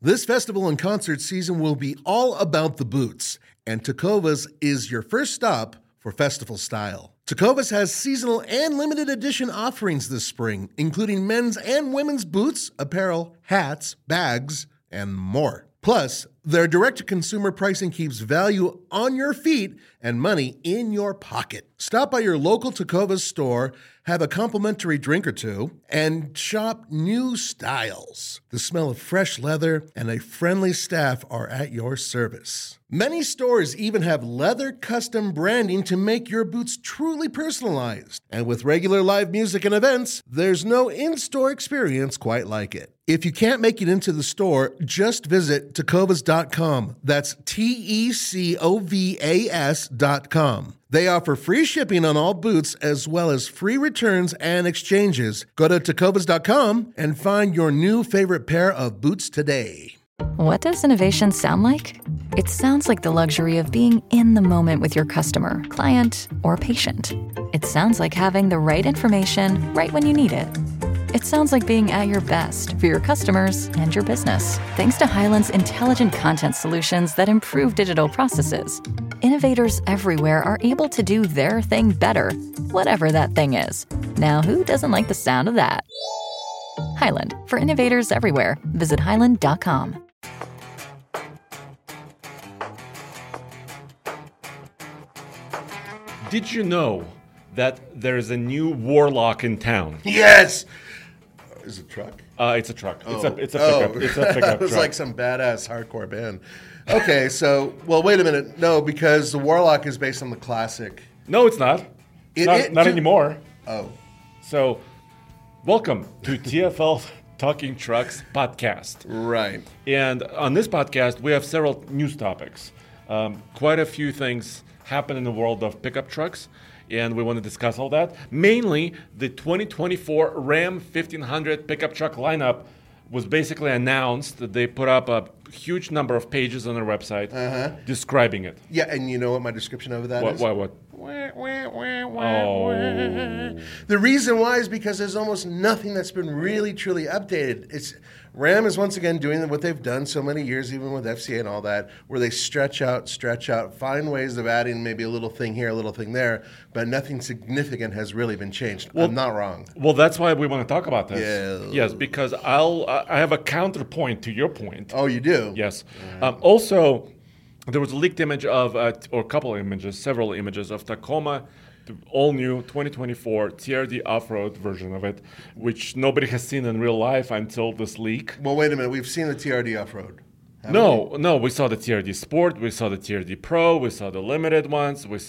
This festival and concert season will be all about the boots, and Tecovas is your first stop for festival style. Tecovas has seasonal and limited edition offerings this spring, including men's and women's boots, apparel, hats, bags, and more. Plus, their direct-to-consumer pricing keeps value on your feet and money in your pocket. Stop by your local Tecovas store, have a complimentary drink or two, and shop new styles. The smell of fresh leather and a friendly staff are at your service. Many stores even have leather custom branding to make your boots truly personalized. And with regular live music and events, there's no in-store experience quite like it. If you can't make it into the store, just visit Tecovas.com. That's Tecovas.com. They offer free shipping on all boots as well as free returns and exchanges. Go to Tecovas.com and find your new favorite pair of boots today. What does innovation sound like? It sounds like the luxury of being in the moment with your customer, client, or patient. It sounds like having the right information right when you need it. It sounds like being at your best for your customers and your business. Thanks to Hyland's intelligent content solutions that improve digital processes, innovators everywhere are able to do their thing better, whatever that thing is. Now, who doesn't like the sound of that? Hyland, for innovators everywhere. Visit Hyland.com. Did you know that there's a new warlock in town? Yes! Is it a truck? It's a truck. It's a pickup. It's a pickup It was truck. like some badass hardcore band. Okay, so, well, wait a minute. No, because the Warlock is based on the classic. No, it's not. Not anymore. Oh. So, welcome to TFL Talking Trucks podcast. Right. And on this podcast, we have several news topics. Quite a few things happen in the world of pickup trucks, and we want to discuss all that. Mainly, the 2024 Ram 1500 pickup truck lineup was basically announced. They put up a huge number of pages on their website describing it. Yeah, and you know what my description of that is? What? Oh. The reason why is because there's almost nothing that's been really, truly updated. Ram is once again doing what they've done so many years, even with FCA and all that, where they stretch out, find ways of adding maybe a little thing here, a little thing there, but nothing significant has really been changed. Well, I'm not wrong. Well, that's why we want to talk about this. Yeah. Yes, because I have a counterpoint to your point. Oh, you do? Yes. Also, there was a leaked image of, or a couple of images, several images of Tacoma, the all-new 2024 TRD off-road version of it, which nobody has seen in real life until this leak. Well, wait a minute. We've seen the TRD off-road. No, we saw the TRD Sport, we saw the TRD Pro, we saw the limited ones, we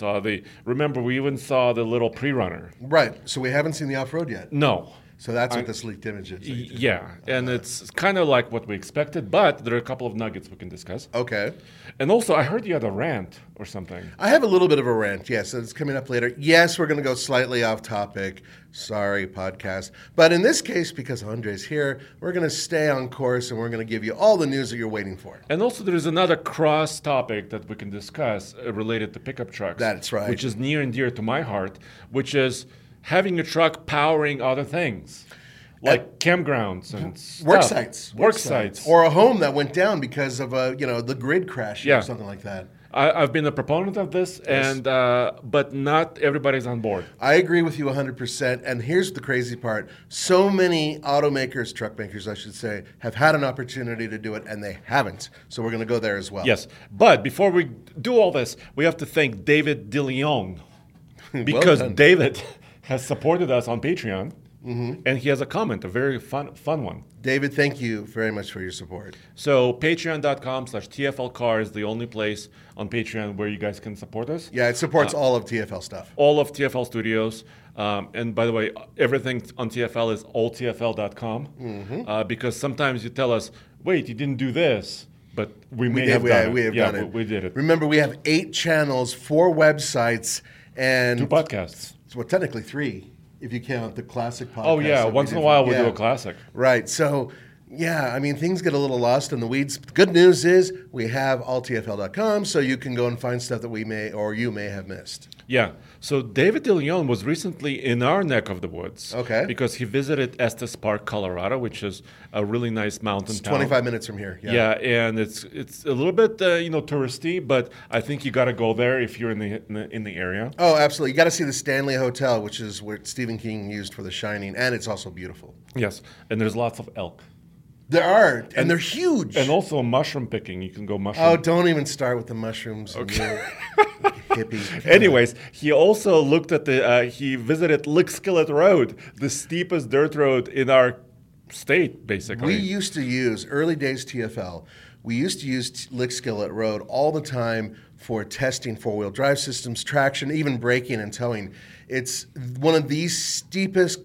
even saw the little pre-runner. Right. So we haven't seen the off-road yet. No. So that's what this leaked image is. Yeah, and it's kind of like what we expected, but there are a couple of nuggets we can discuss. Okay. And also, I heard you had a rant or something. I have a little bit of a rant, yes. It's coming up later. Yes, we're going to go slightly off topic. Sorry, podcast. But in this case, because Andre's here, we're going to stay on course and we're going to give you all the news that you're waiting for. And also, there is another cross topic that we can discuss related to pickup trucks. That's right. Which is near and dear to my heart, which is having a truck powering other things. Like campgrounds and work stuff. Work sites. Or a home that went down because of the grid crash or something like that. I've been a proponent of this, and but not everybody's on board. I agree with you 100%. And here's the crazy part. So many automakers, truck makers, I should say, have had an opportunity to do it, and they haven't. So we're going to go there as well. Yes. But before we do all this, we have to thank David DeLeon. Because David has supported us on Patreon. Mm-hmm. And he has a comment, a very fun one. David, thank you very much for your support. So patreon.com/TFLcar is the only place on Patreon where you guys can support us. Yeah, it supports all of TFL stuff. All of TFL Studios. And by the way, everything on TFL is alltfl.com because sometimes you tell us, wait, you didn't do this. But we have done it. We did it. Remember, we have 8 channels, 4 websites, and 2 podcasts. Well, technically 3. If you count the classic podcast. Oh, yeah. Once in a while, we do a classic. Right. So, Yeah, I mean, things get a little lost in the weeds. Good news is we have alltfl.com, so you can go and find stuff that we may or you may have missed. Yeah. So David DeLeon was recently in our neck of the woods. Okay. Because he visited Estes Park, Colorado, which is a really nice mountain town. 25 minutes from here. Yeah, and it's a little bit touristy, but I think you got to go there if you're in the area. Oh, absolutely. You got to see the Stanley Hotel, which is where Stephen King used for The Shining, and it's also beautiful. Yes, and there's lots of elk. There are, and they're huge. And also mushroom picking. You can go mushroom. Oh, don't even start with the mushrooms. Okay. Hippie. Anyways, he also looked at he visited Lickskillet Road, the steepest dirt road in our state, basically. We used to use, early days TFL, we used to use Lickskillet Road all the time for testing four-wheel drive systems, traction, even braking and towing. It's one of the steepest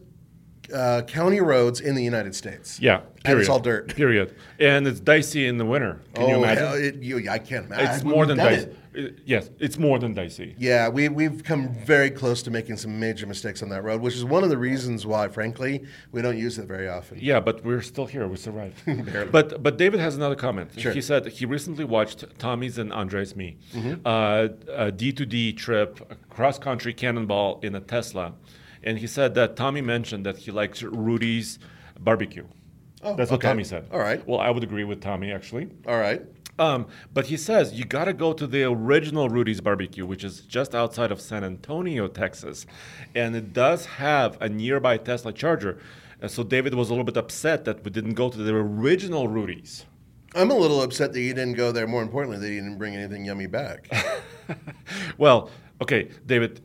county roads in the United States. Yeah, period. And it's all dirt. Period. And it's dicey in the winter. Can you imagine? I can't imagine. It's more than dicey. Yes, it's more than dicey. Yeah, we've come very close to making some major mistakes on that road, which is one of the reasons why, frankly, we don't use it very often. Yeah, but we're still here. We survived. Barely. But David has another comment. Sure. He said he recently watched Tommy's and Andre's Me, a D2D trip, cross-country cannonball in a Tesla. And he said that Tommy mentioned that he likes Rudy's barbecue. Oh, That's what okay. Tommy said. All right. Well, I would agree with Tommy, actually. All right. But he says you got to go to the original Rudy's barbecue, which is just outside of San Antonio, Texas. And it does have a nearby Tesla charger. And so David was a little bit upset that we didn't go to the original Rudy's. I'm a little upset that you didn't go there. More importantly, that you didn't bring anything yummy back. Well, okay, David,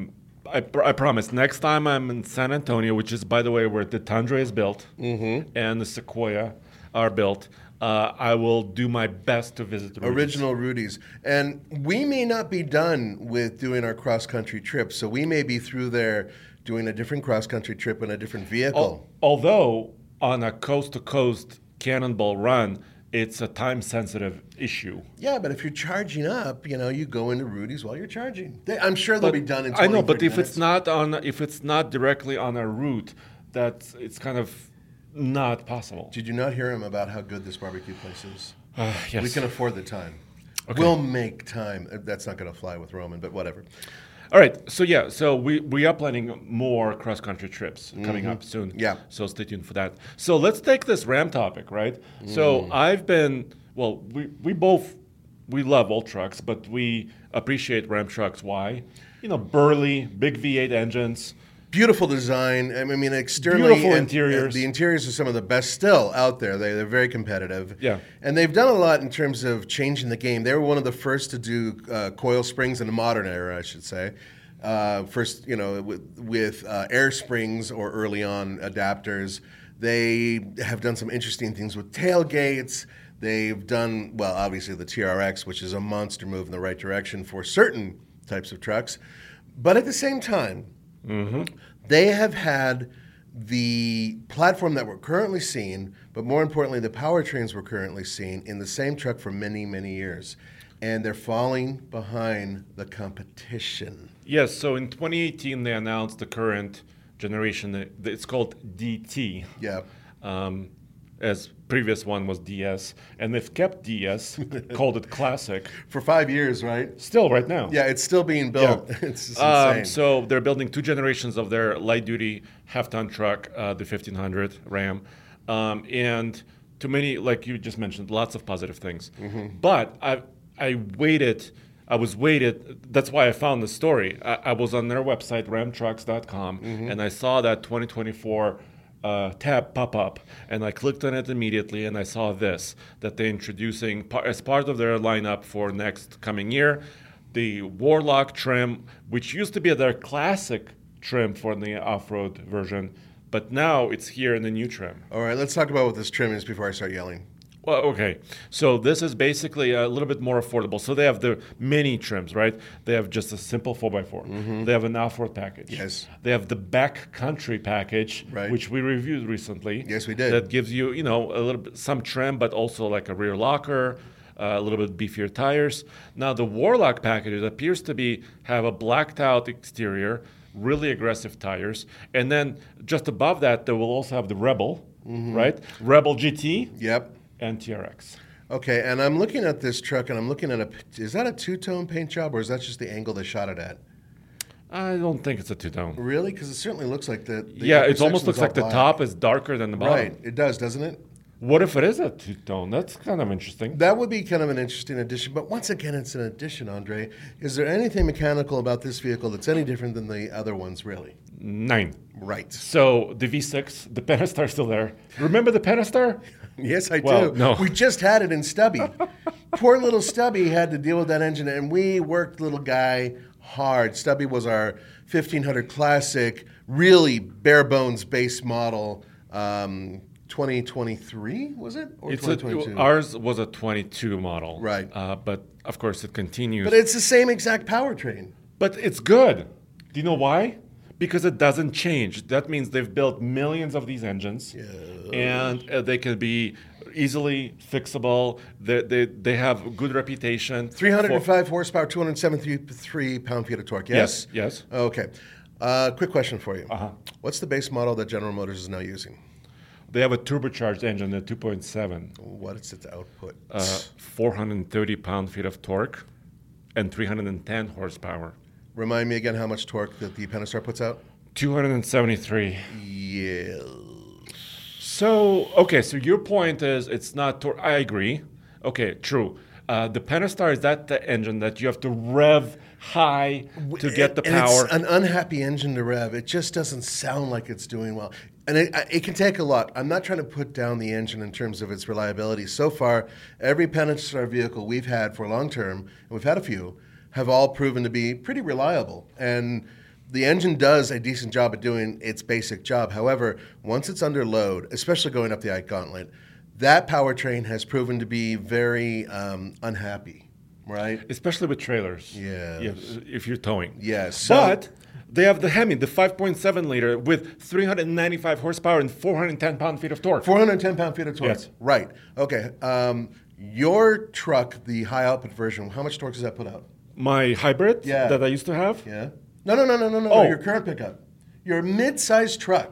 I promise next time I'm in San Antonio, which is, by the way, where the Tundra is built and the Sequoia are built, I will do my best to visit the Rudy's. Original Rudy's. And we may not be done with doing our cross-country trip, so we may be through there doing a different cross-country trip in a different vehicle. Although on a coast-to-coast cannonball run, it's a time-sensitive issue. Yeah, but if you're charging up, you go into Rudy's while you're charging. I'm sure they'll be done in 20, I know, but 30 minutes. if it's not directly on a route, it's kind of not possible. Did you not hear him about how good this barbecue place is? Yes. We can afford the time. Okay. We'll make time. That's not going to fly with Roman, but whatever. All right. So we are planning more cross-country trips coming up soon. Yeah. So stay tuned for that. So let's take this Ram topic, right? So we love old trucks, but we appreciate Ram trucks. Why? Burly, big V8 engines. Beautiful design. I mean, externally, Beautiful interiors. The interiors are some of the best still out there. They're very competitive. Yeah. And they've done a lot in terms of changing the game. They were one of the first to do coil springs in the modern era, I should say. First, with air springs or early on adapters. They have done some interesting things with tailgates. They've done, obviously the TRX, which is a monster move in the right direction for certain types of trucks. But at the same time, they have had the platform that we're currently seeing, but more importantly, the powertrains we're currently seeing in the same truck for many, many years. And they're falling behind the competition. Yes, so in 2018, they announced the current generation. It's called DT. Yeah. As previous one was DS. And they've kept DS, called it Classic. For 5 years, right? Still right now. Yeah, it's still being built. Yeah. It's just insane. So they're building 2 generations of their light-duty half-ton truck, the 1500 Ram. And to many, like you just mentioned, lots of positive things. But I was waited. That's why I found the story. I was on their website, ramtrucks.com, and I saw that 2024 tab pop up, and I clicked on it immediately, and I saw this, that they're introducing, as part of their lineup for next coming year, the Warlock trim, which used to be their classic trim for the off-road version, but now it's here in the new trim. All right, let's talk about what this trim is before I start yelling. Well, okay. So this is basically a little bit more affordable. So they have the mini trims, right? They have just a simple 4x4. They have an off-road package. Yes. They have the backcountry package, right, which we reviewed recently. Yes, we did. That gives you, a little bit some trim, but also like a rear locker, a little bit beefier tires. Now the Warlock package, it appears to have a blacked out exterior, really aggressive tires, and then just above that, they will also have the Rebel. right? Rebel GT Yep. and TRX. Okay, and I'm looking at this truck, and I'm looking at is that a two-tone paint job, or is that just the angle they shot it at? I don't think it's a two-tone. Really? Because it certainly looks like the Yeah, upper it almost section's looks all like the black. top is darker than the bottom. Right, it does, doesn't it? What if it is a two-tone? That's kind of interesting. That would be kind of an interesting addition, but once again, it's an addition, Andre. Is there anything mechanical about this vehicle that's any different than the other ones, really? 9. Right. So the V6, the Pentastar is still there. Remember the Pentastar? Yes, I Well, do. no. We just had it in Stubby. Poor little Stubby had to deal with that engine, and we worked little guy hard. Stubby was our 1500 Classic, really bare bones base model. 2023 was it, or 2022? Ours was a 22 model. Right. But of course it continues. But it's the same exact powertrain. But it's good. Do you know why? Because it doesn't change. That means they've built millions of these engines, and they can be easily fixable. They have good reputation. 305 horsepower, 273 pound-feet of torque. Yes. Yes. Okay. Quick question for you. What's the base model that General Motors is now using? They have a turbocharged engine at 2.7. What is its output? 430 pound-feet of torque and 310 horsepower. Remind me again how much torque that the Pentastar puts out? 273. Yeah. So your point is it's not torque. I agree. Okay, true. The Pentastar is that the engine that you have to rev high to get the And power. it's an unhappy engine to rev. It just doesn't sound like it's doing well. And it can take a lot. I'm not trying to put down the engine in terms of its reliability. So far, every Pentastar vehicle we've had for long term, and we've had a few, have all proven to be pretty reliable. And the engine does a decent job at doing its basic job. However, once it's under load, especially going up the Ike Gauntlet, that powertrain has proven to be very unhappy, right? Especially with trailers. Yes. If you're towing. Yes. But they have the Hemi, the 5.7 liter with 395 horsepower and 410 pound-feet of torque. 410 pound-feet of torque. Yes. Right. Okay. Your truck, the high output version, how much torque does that put out? My hybrid that I used to have? Yeah. No. Oh. Your current pickup. Your mid-sized truck.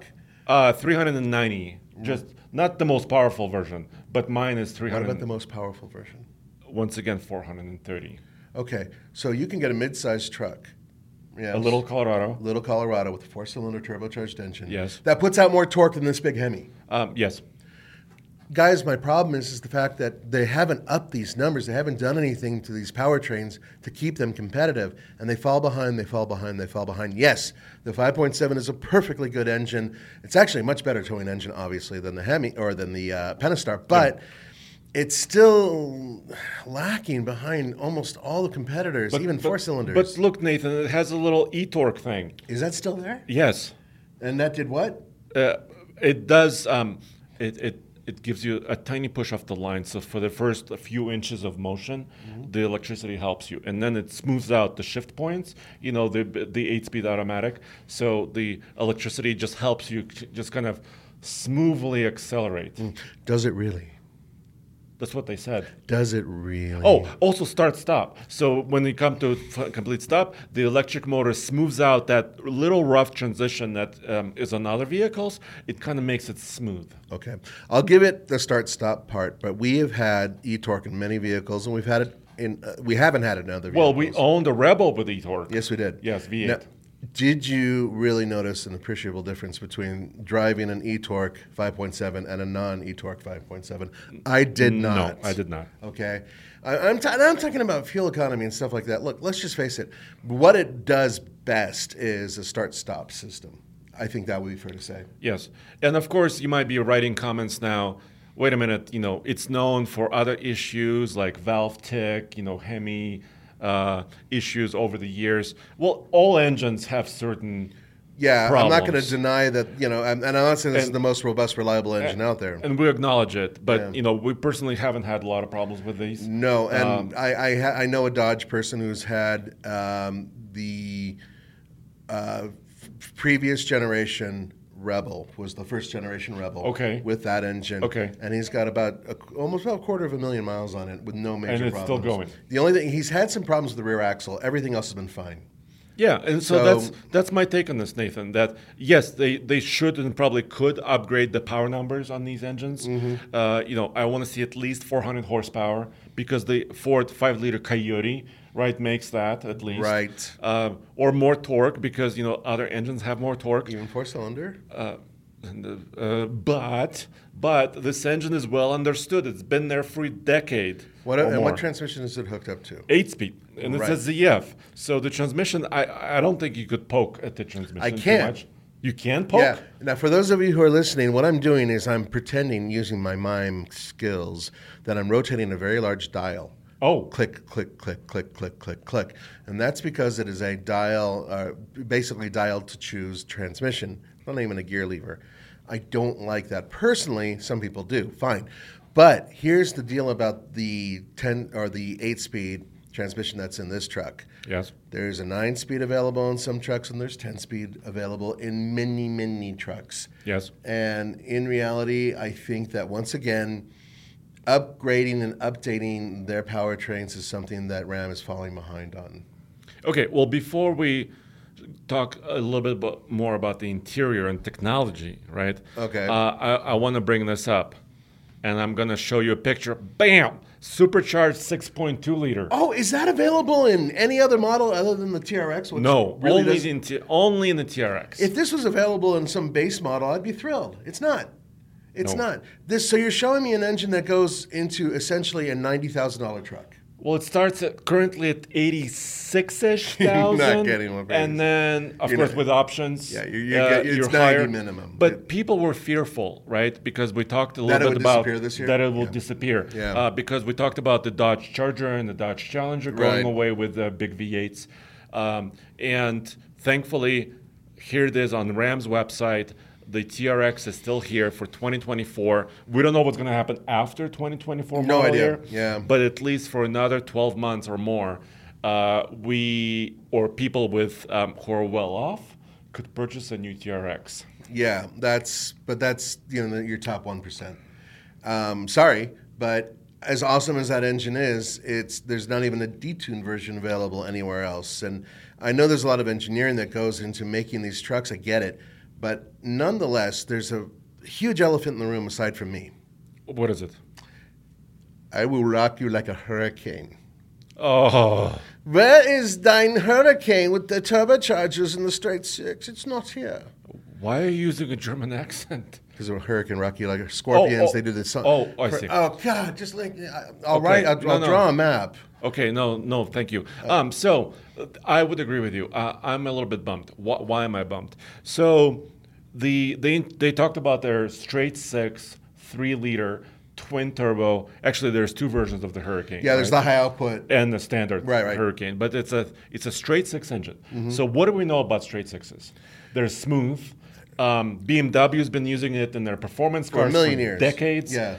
390. Just not the most powerful version, but mine is What 300. about the most powerful version? Once again, 430. Okay. So you can get a mid-sized truck. Yes. A little Colorado. Little Colorado with a 4-cylinder turbocharged engine. Yes. That puts out more torque than this big Hemi. Yes. Guys, my problem is the fact that they haven't upped these numbers. They haven't done anything to these powertrains to keep them competitive. And they fall behind, they fall behind, they fall behind. Yes, the 5.7 is a perfectly good engine. It's actually a much better towing engine, obviously, than the Hemi or than the Pentastar. But it's still lacking behind almost all the competitors, even 4-cylinders. But look, Nathan, it has a little e-torque thing. Is that still there? Yes. And that did what? It does. It gives you a tiny push off the line. So for the first few inches of motion, the electricity helps you. And then it smooths out the shift points, the 8-speed automatic. So the electricity just helps you just kind of smoothly accelerate. Does it really? That's what they said. Does it really? Oh, also start-stop. So when you come to complete stop, the electric motor smooths out that little rough transition that is on other vehicles. It kind of makes it smooth. Okay. I'll give it the start-stop part, but we have had e-torque in many vehicles, and we've had it in. We haven't had it in other vehicles. Well, we owned a Rebel with e-torque. Yes, we did. Yes, V8. Now, did you really notice an appreciable difference between driving an e-torque 5.7 and a non-e-torque 5.7? I did not. No, I did not. Okay. I'm talking about fuel economy and stuff like that. Look, let's just face it. What it does best is a start-stop system. I think that would be fair to say. Yes. And of course, you might be writing comments now. Wait a minute, it's known for other issues like valve tick, Hemi issues over the years. Well, all engines have certain problems. I'm not going to deny that, and I'm not saying this is the most robust, reliable engine out there. And we acknowledge it, but, we personally haven't had a lot of problems with these. No, and I know a Dodge person who's had the previous generation Rebel, was the first generation Rebel with that engine. Okay. And he's got almost about 250,000 miles on it with no major problems. And it's still going. The only thing, he's had some problems with the rear axle. Everything else has been fine. Yeah, and so that's my take on this, Nathan. That yes, they should and probably could upgrade the power numbers on these engines. I want to see at least 400 horsepower because the Ford 5-liter Coyote, right, makes that at least. Right. Or more torque because other engines have more torque. Even 4-cylinder? But this engine is well understood. It's been there for a decade. What transmission is it hooked up to? 8-speed, and Right. it says ZF. So the transmission, I don't think you could poke at the transmission. I too can. much. You can poke? Yeah. Now, for those of you who are listening, what I'm doing is I'm pretending, using my mime skills, that I'm rotating a very large dial. Oh. Click, click, click, click, click, click, click. And that's because it is a dial, basically dialed to choose transmission, not even a gear lever. I don't like that. Personally, some people do. Fine. But here's the deal about the 8-speed transmission that's in this truck. Yes. There's a 9-speed available in some trucks, and there's 10-speed available in many, many trucks. Yes. And in reality, I think that once again, upgrading and updating their powertrains is something that Ram is falling behind on. Okay, well, before we talk a little bit more about the interior and technology, right? Okay. I want to bring this up, and I'm going to show you a picture. Bam! Supercharged 6.2 liter. Oh, is that available in any other model other than the TRX? which No, really only in the TRX. If this was available in some base model, I'd be thrilled. It's not. It's No. not. So you're showing me an engine that goes into essentially a $90,000 truck. Well, it starts currently at 86-ish thousand. You're not getting one, and then, of course, with options, Yeah, you're it's 90 higher. minimum. But people were fearful, right? Because we talked a That little it bit would about disappear this year? that it will Yeah. disappear. Yeah. Because we talked about the Dodge Charger and the Dodge Challenger going Right. away with the big V8s. And thankfully, here it is on Ram's website. The TRX is still here for 2024. We don't know what's going to happen after 2024 No model idea. year. Yeah. But at least for another 12 months or more, people with who are well off could purchase a new TRX. Yeah, that's your top 1%. Sorry, but as awesome as that engine is, there's not even a detuned version available anywhere else. And I know there's a lot of engineering that goes into making these trucks. I get it. But nonetheless, there's a huge elephant in the room aside from me. What is it? I will rock you like a hurricane. Oh, Where is thine hurricane with the turbochargers and the straight six? It's not here. why are you using a German accent? Because of a hurricane rock you like a scorpions. They do this song. Oh, I see. Oh, God, just like, I'll Okay, write, I'll no. draw a map. Okay, no, thank you. So I would agree with you. I'm a little bit bummed. Why am I bummed? So they talked about their straight six 3-liter twin turbo. Actually, there's two versions of the Hurricane. Yeah, there's right? the high output. and the standard Right. Hurricane, but it's a straight six engine. So what do we know about straight sixes? They're smooth. BMW's been using it in their performance For a cars million for years. decades. Yeah.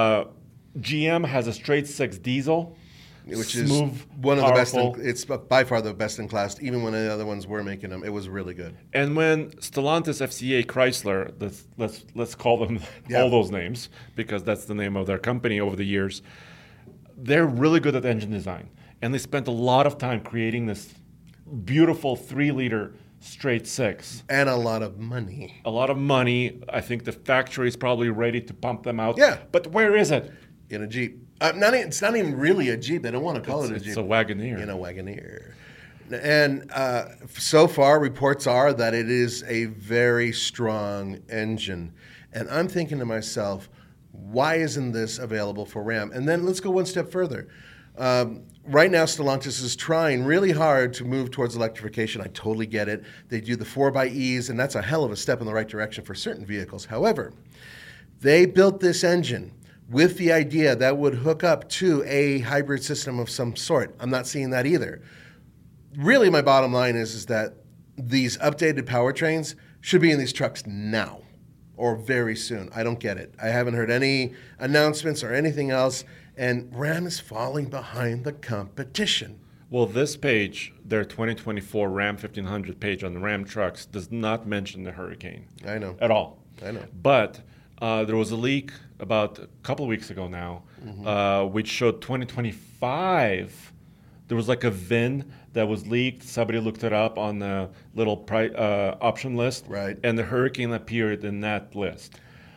GM has a straight six diesel, Which smooth, is one of the best. powerful. It's by far the best in class. Even when the other ones were making them, it was really good. And when Stellantis, FCA, Chrysler, let's call them Yeah. all those names because that's the name of their company over the years, they're really good at engine design. And they spent a lot of time creating this beautiful 3-liter straight six. And a lot of money. A lot of money. I think the factory is probably ready to pump them out. Yeah. But where is it? In a Jeep. It's not even really a Jeep. They don't want to call it a Jeep. It's a Wagoneer. In a Wagoneer. And so far, reports are that it is a very strong engine. And I'm thinking to myself, why isn't this available for Ram? And then let's go one step further. Right now, Stellantis is trying really hard to move towards electrification. I totally get it. They do the 4xEs, and that's a hell of a step in the right direction for certain vehicles. However, they built this engine with the idea that would hook up to a hybrid system of some sort. I'm not seeing that either. Really, my bottom line is that these updated powertrains should be in these trucks now or very soon. I don't get it. I haven't heard any announcements or anything else, and Ram is falling behind the competition. Well, this page, their 2024 Ram 1500 page on the Ram trucks, does not mention the Hurricane. I know. At all. I know. But there was a leak about a couple of weeks ago now, which showed 2025, there was like a VIN that was leaked. Somebody looked it up on the little option list, Right. and the Hurricane appeared in that list.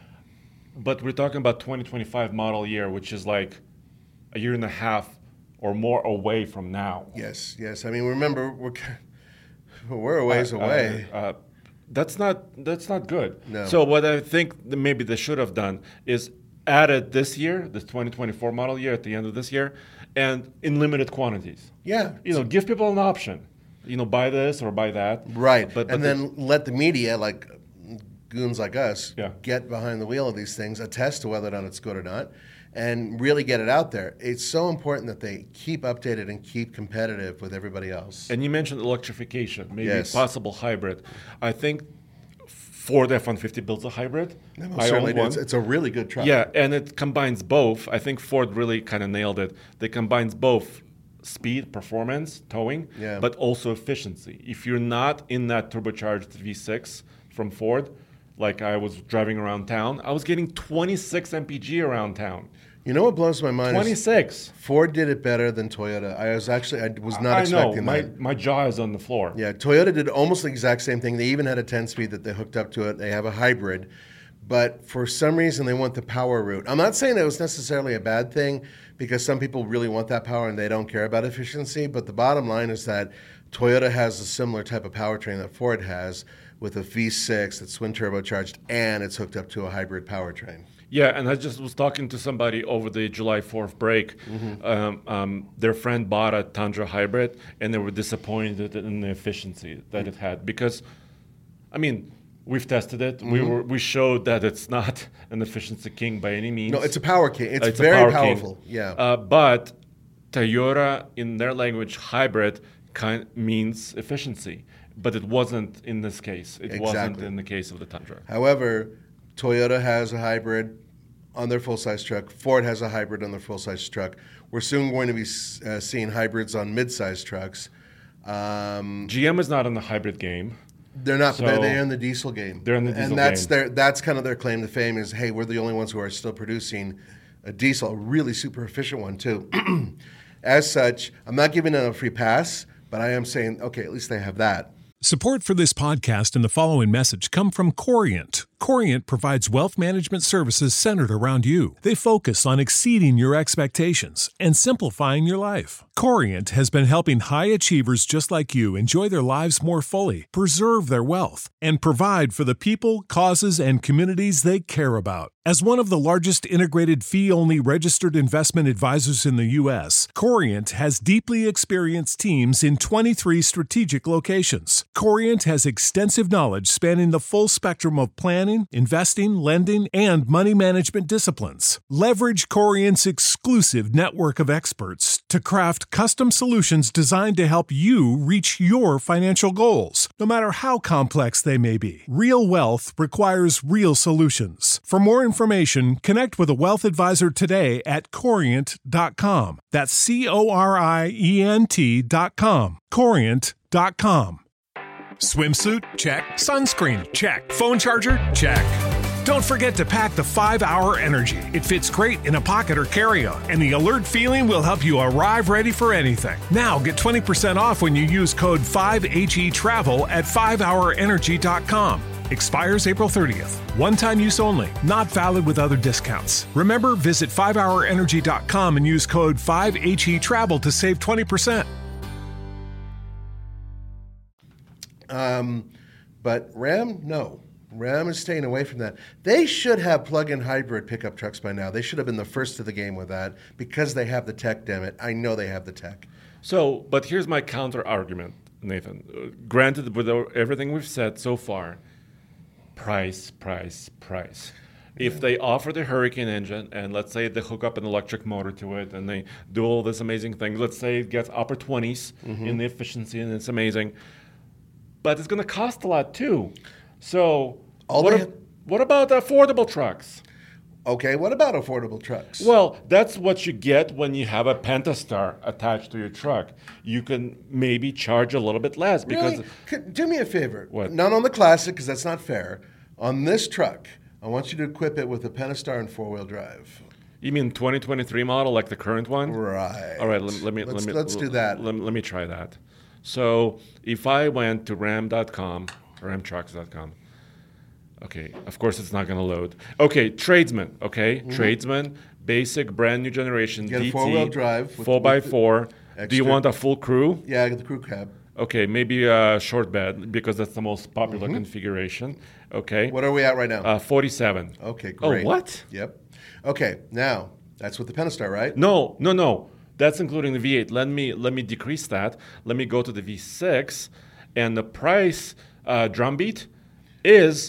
But we're talking about 2025 model year, which is like a year and a half or more away from now. Yes. I mean, remember, we're a ways away. That's not good. No. So what I think that maybe they should have done is added this year, this 2024 model year, at the end of this year, and in limited quantities. Yeah. Give people an option. Buy this or buy that. Right. But then let the media, like goons like us, Yeah. get behind the wheel of these things, attest to whether or not it's good or not, and really get it out there. It's so important that they keep updated and keep competitive with everybody else. And you mentioned electrification, maybe Yes. possible hybrid. I think Ford F-150 builds a hybrid. They most I certainly own do. one. It's a really good truck. Yeah, and it combines both. I think Ford really kind of nailed it. They combines both speed, performance, towing, Yeah. but also efficiency. If you're not in that turbocharged V6 from Ford, like I was driving around town, I was getting 26 mpg around town. You know what blows my mind? 26. Ford did it better than Toyota. I was not expecting that. My jaw is on the floor. Yeah, Toyota did almost the exact same thing. They even had a 10-speed that they hooked up to it. They have a hybrid. But for some reason, they went the power route. I'm not saying that was necessarily a bad thing, because some people really want that power and they don't care about efficiency. But the bottom line is that Toyota has a similar type of powertrain that Ford has, with a V6 that's twin turbocharged, and it's hooked up to a hybrid powertrain. Yeah, and I just was talking to somebody over the July 4th break. Their friend bought a Tundra hybrid, and they were disappointed in the efficiency that it had. Because, I mean, we've tested it. We showed that it's not an efficiency king by any means. No, it's a power king. It's a very power powerful. king. Yeah. But Toyota, in their language, hybrid means efficiency. But it wasn't in this case. It wasn't in the case of the Tundra. However, Toyota has a hybrid on their full-size truck. Ford has a hybrid on their full-size truck. We're soon going to be seeing hybrids on mid-size trucks. GM is not in the hybrid game. They're not, So but they're in the diesel game. they're in the diesel and game. that's kind of their claim to fame is, hey, we're the only ones who are still producing a diesel, a really super efficient one too. As such, I'm not giving them a free pass, but I am saying, okay, at least they have that. Support for this podcast and the following message come from Corient. Corient provides wealth management services centered around you. They focus on exceeding your expectations and simplifying your life. Corient has been helping high achievers just like you enjoy their lives more fully, preserve their wealth, and provide for the people, causes, and communities they care about. As one of the largest integrated fee-only registered investment advisors in the U.S., Corient has deeply experienced teams in 23 strategic locations. Corient has extensive knowledge spanning the full spectrum of planning, investing, lending, and money management disciplines. Leverage Corient's exclusive network of experts to craft custom solutions designed to help you reach your financial goals, no matter how complex they may be. Real wealth requires real solutions. For more information, connect with a wealth advisor today at Corient.com. That's Corient.com. Corient.com. Swimsuit? Check. Sunscreen? Check. Phone charger? Check. Don't forget to pack the 5-Hour Energy. It fits great in a pocket or carry-on, and the alert feeling will help you arrive ready for anything. Now get 20% off when you use code 5HETRAVEL at 5hourenergy.com. Expires April 30th. One-time use only. Not valid with other discounts. Remember, visit 5hourenergy.com and use code 5HETRAVEL to save 20%. But Ram, no. Ram is staying away from that. They should have plug-in hybrid pickup trucks by now. They should have been the first to the game with that because they have the tech, damn it. I know they have the tech. So, but here's my counter argument, Nathan. Granted, with everything we've said so far, price. If they offer the Hurricane engine, and let's say they hook up an electric motor to it, and they do all this amazing thing, let's say it gets upper 20s in the efficiency, and it's amazing, but it's going to cost a lot too. So what about affordable trucks? Okay, what about affordable trucks? Well, that's what you get when you have a Pentastar attached to your truck. You can maybe charge a little bit less because. Really? Do me a favor. What? Not on the Classic, because that's not fair. On this truck, I want you to equip it with a Pentastar and 4-wheel drive. You mean 2023 model, like the current one? Right. All right, let me let's do that. Let me try that. So if I went to ram.com, ramtrucks.com, okay, of course it's not going to load. Okay, Tradesman, okay? Tradesman, basic, brand new generation, Get a DT, four-wheel drive with 4x4. Do you extra- want a full crew? Yeah, I got the crew cab. Okay, maybe a short bed because that's the most popular configuration. Okay. What are we at right now? 47. Okay, Oh, great. what? Yep. Okay, now that's with the Pentastar, right? No. That's including the V8. Let me decrease that. Let me go to the V6, and the price drumbeat is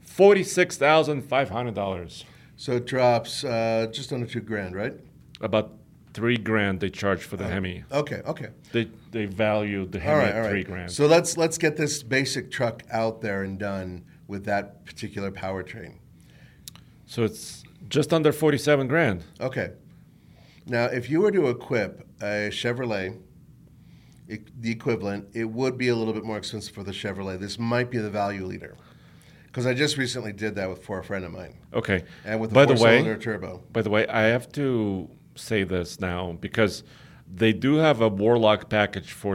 $46,500. So it drops just under $2,000, right? About $3,000 they charge for the Hemi. Okay. They value the All Hemi right. at $3,000. So let's get this basic truck out there and done with that particular powertrain. So it's just under $47,000. Okay. Now, if you were to equip a Chevrolet, the equivalent, it would be a little bit more expensive for the Chevrolet. This might be the value leader. Because I just recently did that for a friend of mine. Okay. And with the By the four-cylinder way, turbo. By the way, I have to say this now because they do have a Warlock package for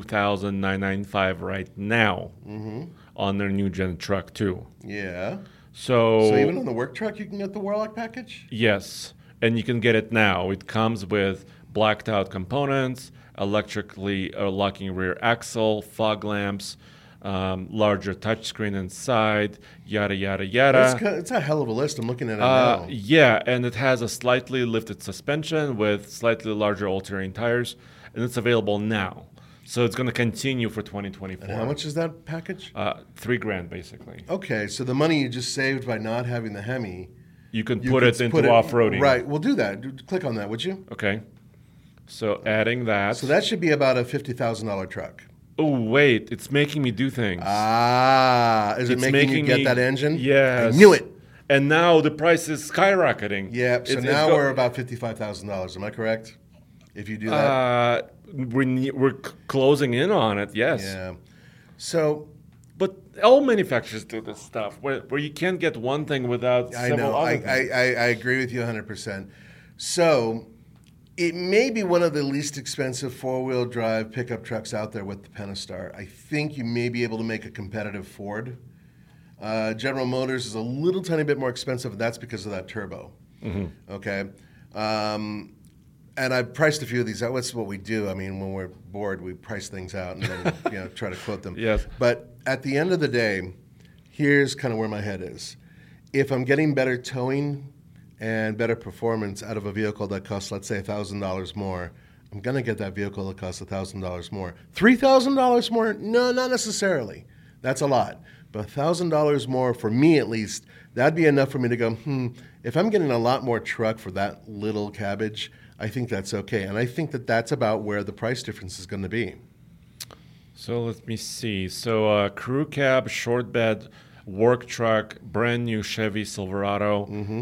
$2,995 right now on their new gen truck too. Yeah. So even on the work truck, you can get the Warlock package? yes, and you can get it now. It comes with blacked out components, electrically locking rear axle, fog lamps, larger touchscreen inside, yada yada yada. It's a hell of a list. I'm looking at it now. Yeah, and it has a slightly lifted suspension with slightly larger all-terrain tires, and it's available now. So it's going to continue for 2024. And how much is that package? $3,000 basically. Okay, so the money you just saved by not having the Hemi, You can you put could it into off-roading. Right, we'll do that. Click on that, would you? Okay. So adding that. So that should be about a $50,000 truck. Oh wait, it's making me do things. Is it It's making you get me- that engine? Yes. I knew it. And now the price is skyrocketing. Yeah, so now we're about $55,000. Am I correct? If you do that? We're closing in on it. Yes. Yeah. So But all manufacturers do this stuff where you can't get one thing without I several know. other things. I agree with you 100%. So it may be one of the least expensive four-wheel drive pickup trucks out there with the Pentastar. I think you may be able to make a competitive Ford. General Motors is a little tiny bit more expensive, and that's because of that turbo. Okay. And I've priced a few of these out. That's what we do. I mean, when we're bored, we price things out and then try to quote them. Yes. But at the end of the day, here's kind of where my head is. If I'm getting better towing and better performance out of a vehicle that costs, let's say, $1,000 more, I'm going to get that vehicle that costs $1,000 more. $3,000 more? No, not necessarily. That's a lot. But $1,000 more, for me at least, that'd be enough for me to go, if I'm getting a lot more truck for that little cabbage, I think that's okay. And I think that that's about where the price difference is going to be. So let me see. So crew cab, short bed, work truck, brand new Chevy Silverado,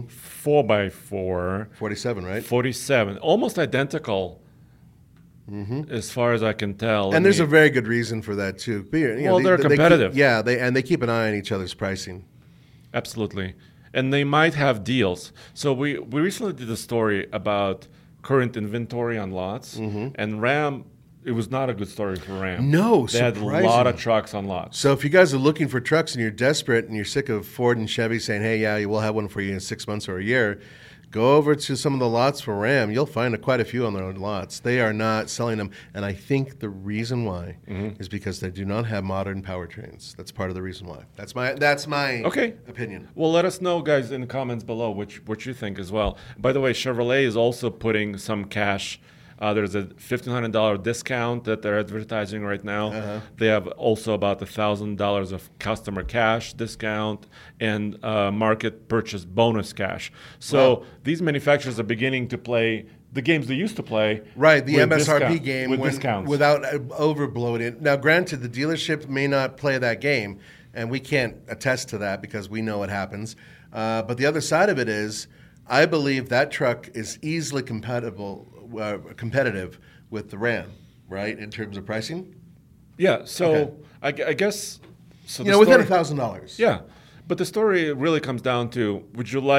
4x4. 47, right? 47. Almost identical as far as I can tell. And there's a very good reason for that, too. Well, they're competitive. They keep an eye on each other's pricing. Absolutely. And they might have deals. So we recently did a story about current inventory on lots, and Ram, it was not a good story for Ram. No, they had a lot of trucks on lots. So if you guys are looking for trucks and you're desperate and you're sick of Ford and Chevy saying, hey, yeah, we'll have one for you in 6 months or a year, go over to some of the lots for Ram. You'll find quite a few on their lots. They are not selling them. And I think the reason why is because they do not have modern powertrains. That's part of the reason why. That's my opinion. Well, let us know, guys, in the comments below what you think as well. By the way, Chevrolet is also putting some cash. There's a $1,500 discount that they're advertising right now. They have also about $1,000 of customer cash discount and market purchase bonus cash. So these manufacturers are beginning to play the games they used to play. Right, the MSRP game with discounts. Without overblowing it. Now, granted, the dealership may not play that game, and we can't attest to that because we know it happens. But the other side of it is, I believe that truck is easily competitive with the Ram, right, in terms of pricing? Yeah, so I guess... So within $1,000. Yeah, but the story really comes down to, would you like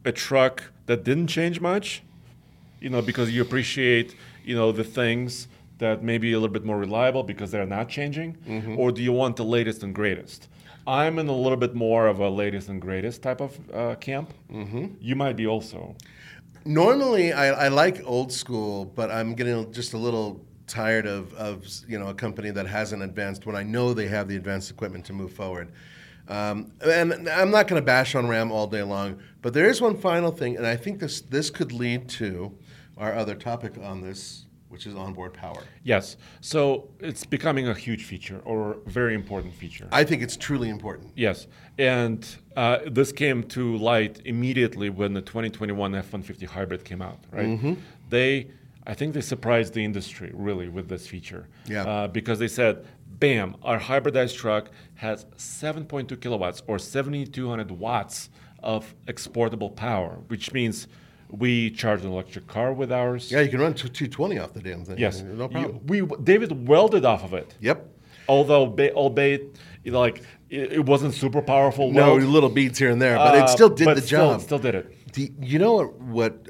a truck that didn't change much, because you appreciate, the things that may be a little bit more reliable because they're not changing? Mm-hmm. Or do you want the latest and greatest? I'm in a little bit more of a latest and greatest type of camp. Mm-hmm. You might be also. Normally, I like old school, but I'm getting just a little tired of a company that hasn't advanced when I know they have the advanced equipment to move forward. And I'm not going to bash on Ram all day long, but there is one final thing, and I think this could lead to our other topic on this, which is onboard power. Yes. So it's becoming a huge feature or very important feature. I think it's truly important. Yes. And this came to light immediately when the 2021 F-150 hybrid came out, right? Mm-hmm. I think they surprised the industry really with this feature. Yeah. Because they said, bam, our hybridized truck has 7.2 kilowatts or 7,200 watts of exportable power, which means we charge an electric car with ours. Yeah, you can run 220 off the damn thing. Yes. No problem. David welded off of it. Yep. Although, albeit, it wasn't super powerful. No, little beads here and there, but it still did the job. Still did it. You know what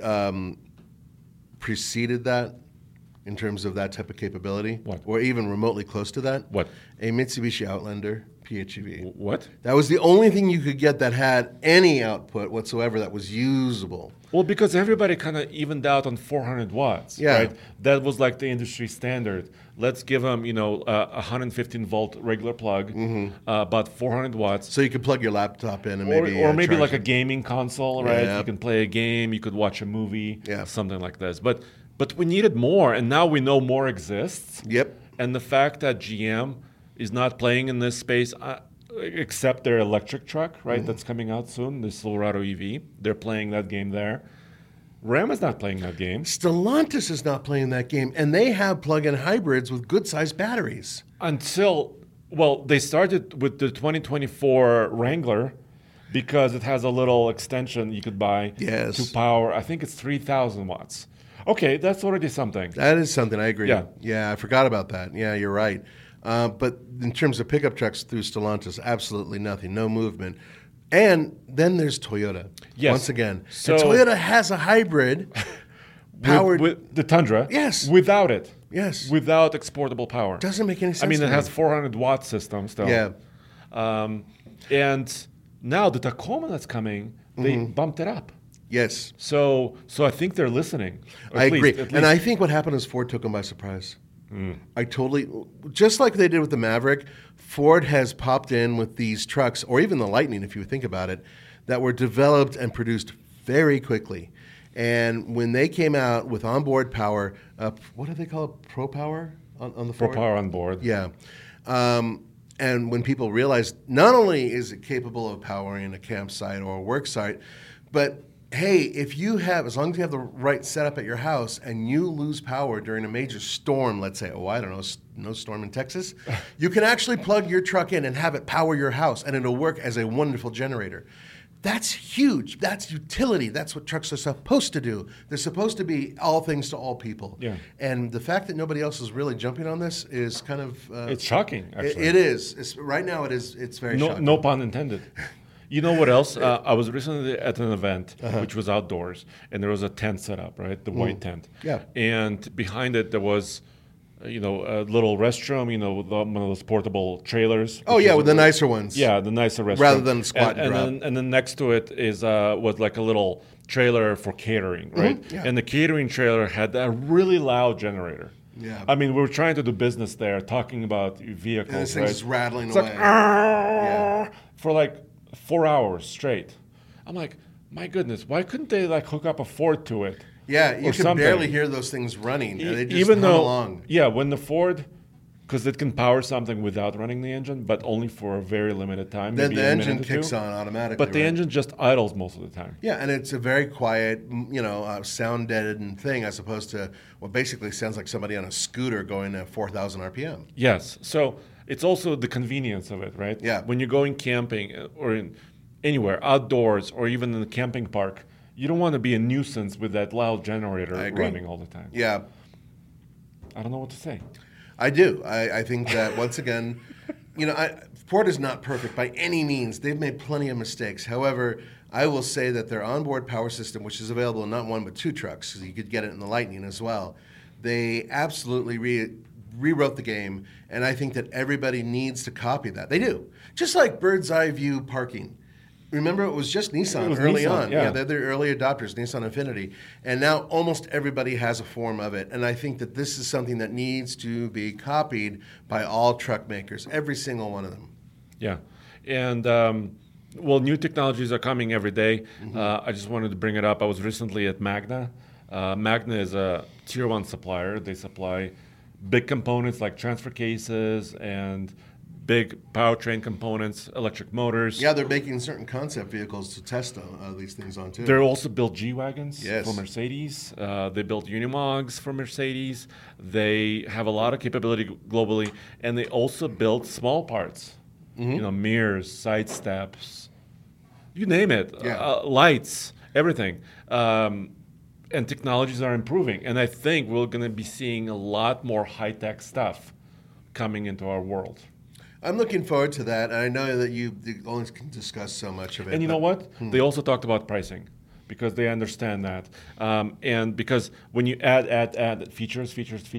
preceded that in terms of that type of capability? What? Or even remotely close to that? What? A Mitsubishi Outlander PHEV. What? That was the only thing you could get that had any output whatsoever that was usable. Well, because everybody kind of evened out on 400 watts, right? That was like the industry standard. Let's give them, a 115 volt regular plug, about 400 watts. So you could plug your laptop in and maybe like a gaming console, right? Yeah. You can play a game, you could watch a movie, something like this. But we needed more, and now we know more exists. Yep. And the fact that GM is not playing in this space, except their electric truck, right? That's coming out soon, the Silverado EV. They're playing that game there. Ram is not playing that game. Stellantis is not playing that game, and they have plug-in hybrids with good-sized batteries. They started with the 2024 Wrangler because it has a little extension you could buy to power. I think it's 3,000 watts. Okay, that's already something. That is something, I agree. Yeah, I forgot about that. Yeah, you're right. But in terms of pickup trucks through Stellantis, absolutely nothing, no movement. And then there's Toyota. Yes. Once again. So, and Toyota has a hybrid powered with the Tundra. Yes. Without it. Yes. Without exportable power. Doesn't make any sense. I mean, to it me. has 400 watt system still. Yeah. And now the Tacoma that's coming, they bumped it up. Yes. So I think they're listening. I agree. And I think what happened is Ford took them by surprise. Just like they did with the Maverick, Ford has popped in with these trucks, or even the Lightning, if you think about it, that were developed and produced very quickly. And when they came out with onboard power, what do they call it? Pro Power on the Ford? Pro Power on board. Yeah. And when people realized not only is it capable of powering a campsite or a work site, but hey, if you have, as long as you have the right setup at your house and you lose power during a major storm, let's say, no storm in Texas, you can actually plug your truck in and have it power your house, and it'll work as a wonderful generator. That's huge. That's utility. That's what trucks are supposed to do. They're supposed to be all things to all people. Yeah. And the fact that nobody else is really jumping on this is kind of... it's shocking, actually. It is. Right now, it's very shocking. No pun intended. You know what else? I was recently at an event, which was outdoors, and there was a tent set up, right? The white tent. Yeah. And behind it, there was, a little restroom, one of those portable trailers. Oh, yeah, with the nicer ones. Yeah, the nicer restroom. Rather than squat and drop. And then next to it was like a little trailer for catering, right? Mm-hmm. Yeah. And the catering trailer had a really loud generator. Yeah. I mean, we were trying to do business there, talking about vehicles, And this right? thing's just rattling It's away. For like 4 hours straight. I'm like, my goodness, why couldn't they hook up a Ford to it? Yeah, you or can something? barely hear those things running. And they just Even hum though, along. yeah, when the Ford, because it can power something without running the engine, but only for a very limited time. Then maybe the a engine minute or kicks two. on automatically. But the right? engine just idles most of the time. Yeah, and it's a very quiet, sound deadened thing as opposed to what basically sounds like somebody on a scooter going at 4,000 RPM. Yes. So it's also the convenience of it, right? Yeah. When you're going camping or anywhere, outdoors, or even in the camping park, you don't want to be a nuisance with that loud generator running all the time. Yeah, I don't know what to say. I do. I think that, once again, Ford is not perfect by any means. They've made plenty of mistakes. However, I will say that their onboard power system, which is available in not one but 2 trucks, because you could get it in the Lightning as well, they absolutely rewrote the game, and I think that everybody needs to copy that. They do. Just like bird's eye view parking. Remember, it was just Nissan early on. Yeah, they're the early adopters, Nissan Infiniti. And now almost everybody has a form of it. And I think that this is something that needs to be copied by all truck makers, every single one of them. Yeah. And, new technologies are coming every day. I just wanted to bring it up. I was recently at Magna. Magna is a tier 1 supplier. They supply big components like transfer cases and big powertrain components, electric motors. Yeah, they're making certain concept vehicles to test these things on, too. They also build G-Wagons Yes. for Mercedes. They build Unimogs for Mercedes. They have a lot of capability globally. And they also build small parts, mirrors, side steps, you name it, lights, everything. And technologies are improving. And I think we're going to be seeing a lot more high-tech stuff coming into our world. I'm looking forward to that. And I know that you only can discuss so much of it. And you know what? They also talked about pricing because they understand that. And because when you add features,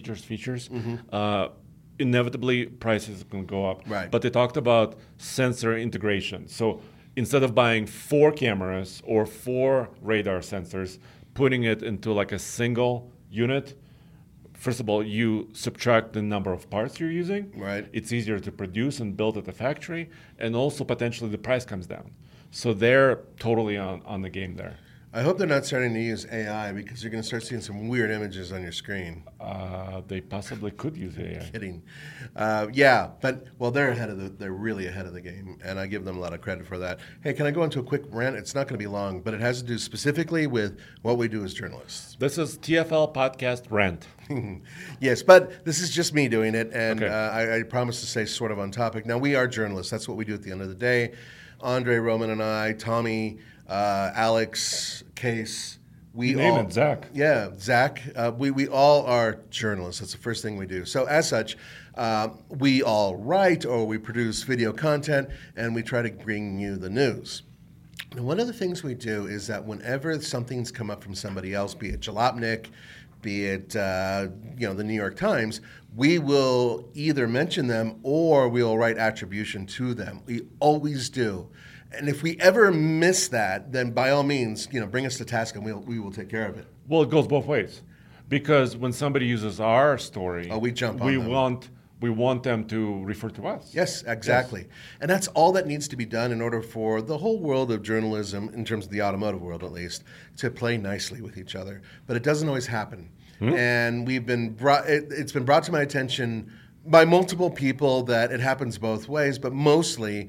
inevitably prices are going to go up. Right. But they talked about sensor integration. So instead of buying 4 cameras or 4 radar sensors, putting it into like a single unit, first of all, you subtract the number of parts you're using. Right. It's easier to produce and build at the factory, and also potentially the price comes down. So they're totally on the game there. I hope they're not starting to use AI because you're going to start seeing some weird images on your screen. They possibly could use AI. Kidding. They're really ahead of the game, and I give them a lot of credit for that. Hey, can I go into a quick rant? It's not going to be long, but it has to do specifically with what we do as journalists. This is TFL Podcast Rant. Yes, but this is just me doing it, and Okay. I promise to stay sort of on topic. Now, we are journalists. That's what we do at the end of the day. Andre, Roman, and I, Tommy, Alex, Case, Zach. Yeah, Zach. We all are journalists. That's the first thing we do. So as such, we all write or we produce video content, and we try to bring you the news. And one of the things we do is that whenever something's come up from somebody else, be it Jalopnik, be it the New York Times, we will either mention them or we'll write attribution to them. We always do. And if we ever miss that, then by all means, bring us to task and we will take care of it. Well, it goes both ways. Because when somebody uses our story, we jump on them. We want them to refer to us. Yes, exactly. Yes. And that's all that needs to be done in order for the whole world of journalism, in terms of the automotive world at least, to play nicely with each other. But it doesn't always happen. And it's been brought to my attention by multiple people that it happens both ways, but mostly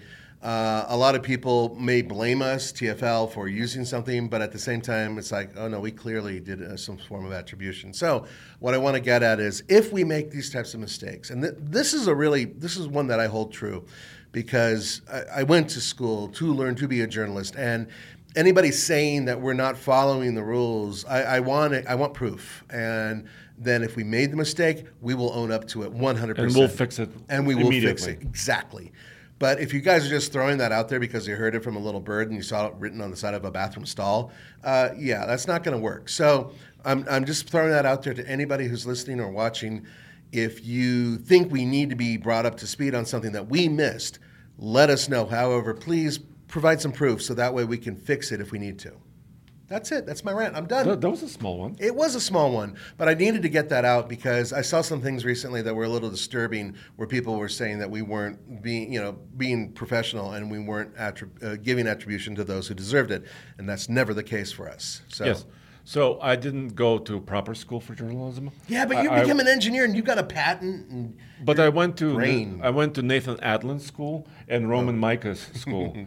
a lot of people may blame us, TFL, for using something, but at the same time, it's like, oh no, we clearly did some form of attribution. So what I want to get at is, if we make these types of mistakes, and this is one that I hold true, because I went to school to learn to be a journalist, and anybody saying that we're not following the rules, I want proof. And then if we made the mistake, we will own up to it 100%. And we'll fix it And we will fix it. Exactly. But if you guys are just throwing that out there because you heard it from a little bird and you saw it written on the side of a bathroom stall, that's not going to work. So I'm just throwing that out there to anybody who's listening or watching. If you think we need to be brought up to speed on something that we missed, let us know. However, please provide some proof so that way we can fix it if we need to. That's it. That's my rant. I'm done. That was a small one. It was a small one, but I needed to get that out because I saw some things recently that were a little disturbing, where people were saying that we weren't being professional and we weren't giving attribution to those who deserved it, and that's never the case for us. So. Yes. So I didn't go to proper school for journalism. Yeah, but you became an engineer and you got a patent. But I went to Nathan Adlin's school and Roman Micah's school.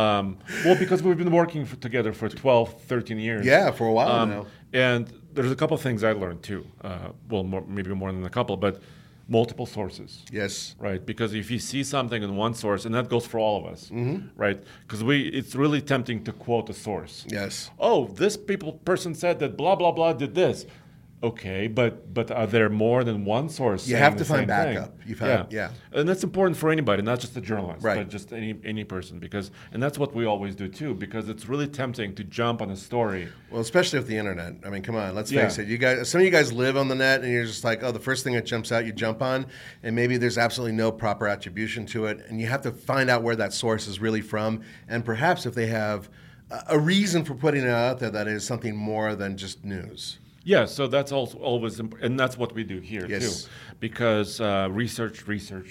Because we've been working together for 12, 13 years. Yeah, for a while now. And there's a couple of things I learned too. Maybe more than a couple, but multiple sources. Yes. Right, because if you see something in one source, and that goes for all of us, right? Because it's really tempting to quote a source. Yes. Oh, this person said that blah, blah, blah did this. Okay, but are there more than one source? You saying have the to find same backup. thing? Yeah. And that's important for anybody, not just a journalist, Right. but just any person, and that's what we always do too, because it's really tempting to jump on a story. Well, especially with the internet. I mean, come on, let's Yeah. face it. You guys, some of you guys live on the net, and you're just like, oh, the first thing that jumps out, you jump on, and maybe there's absolutely no proper attribution to it, and you have to find out where that source is really from, and perhaps if they have a reason for putting it out there that is something more than just news. Yeah, so that's also always, and that's what we do here Yes. too, because research,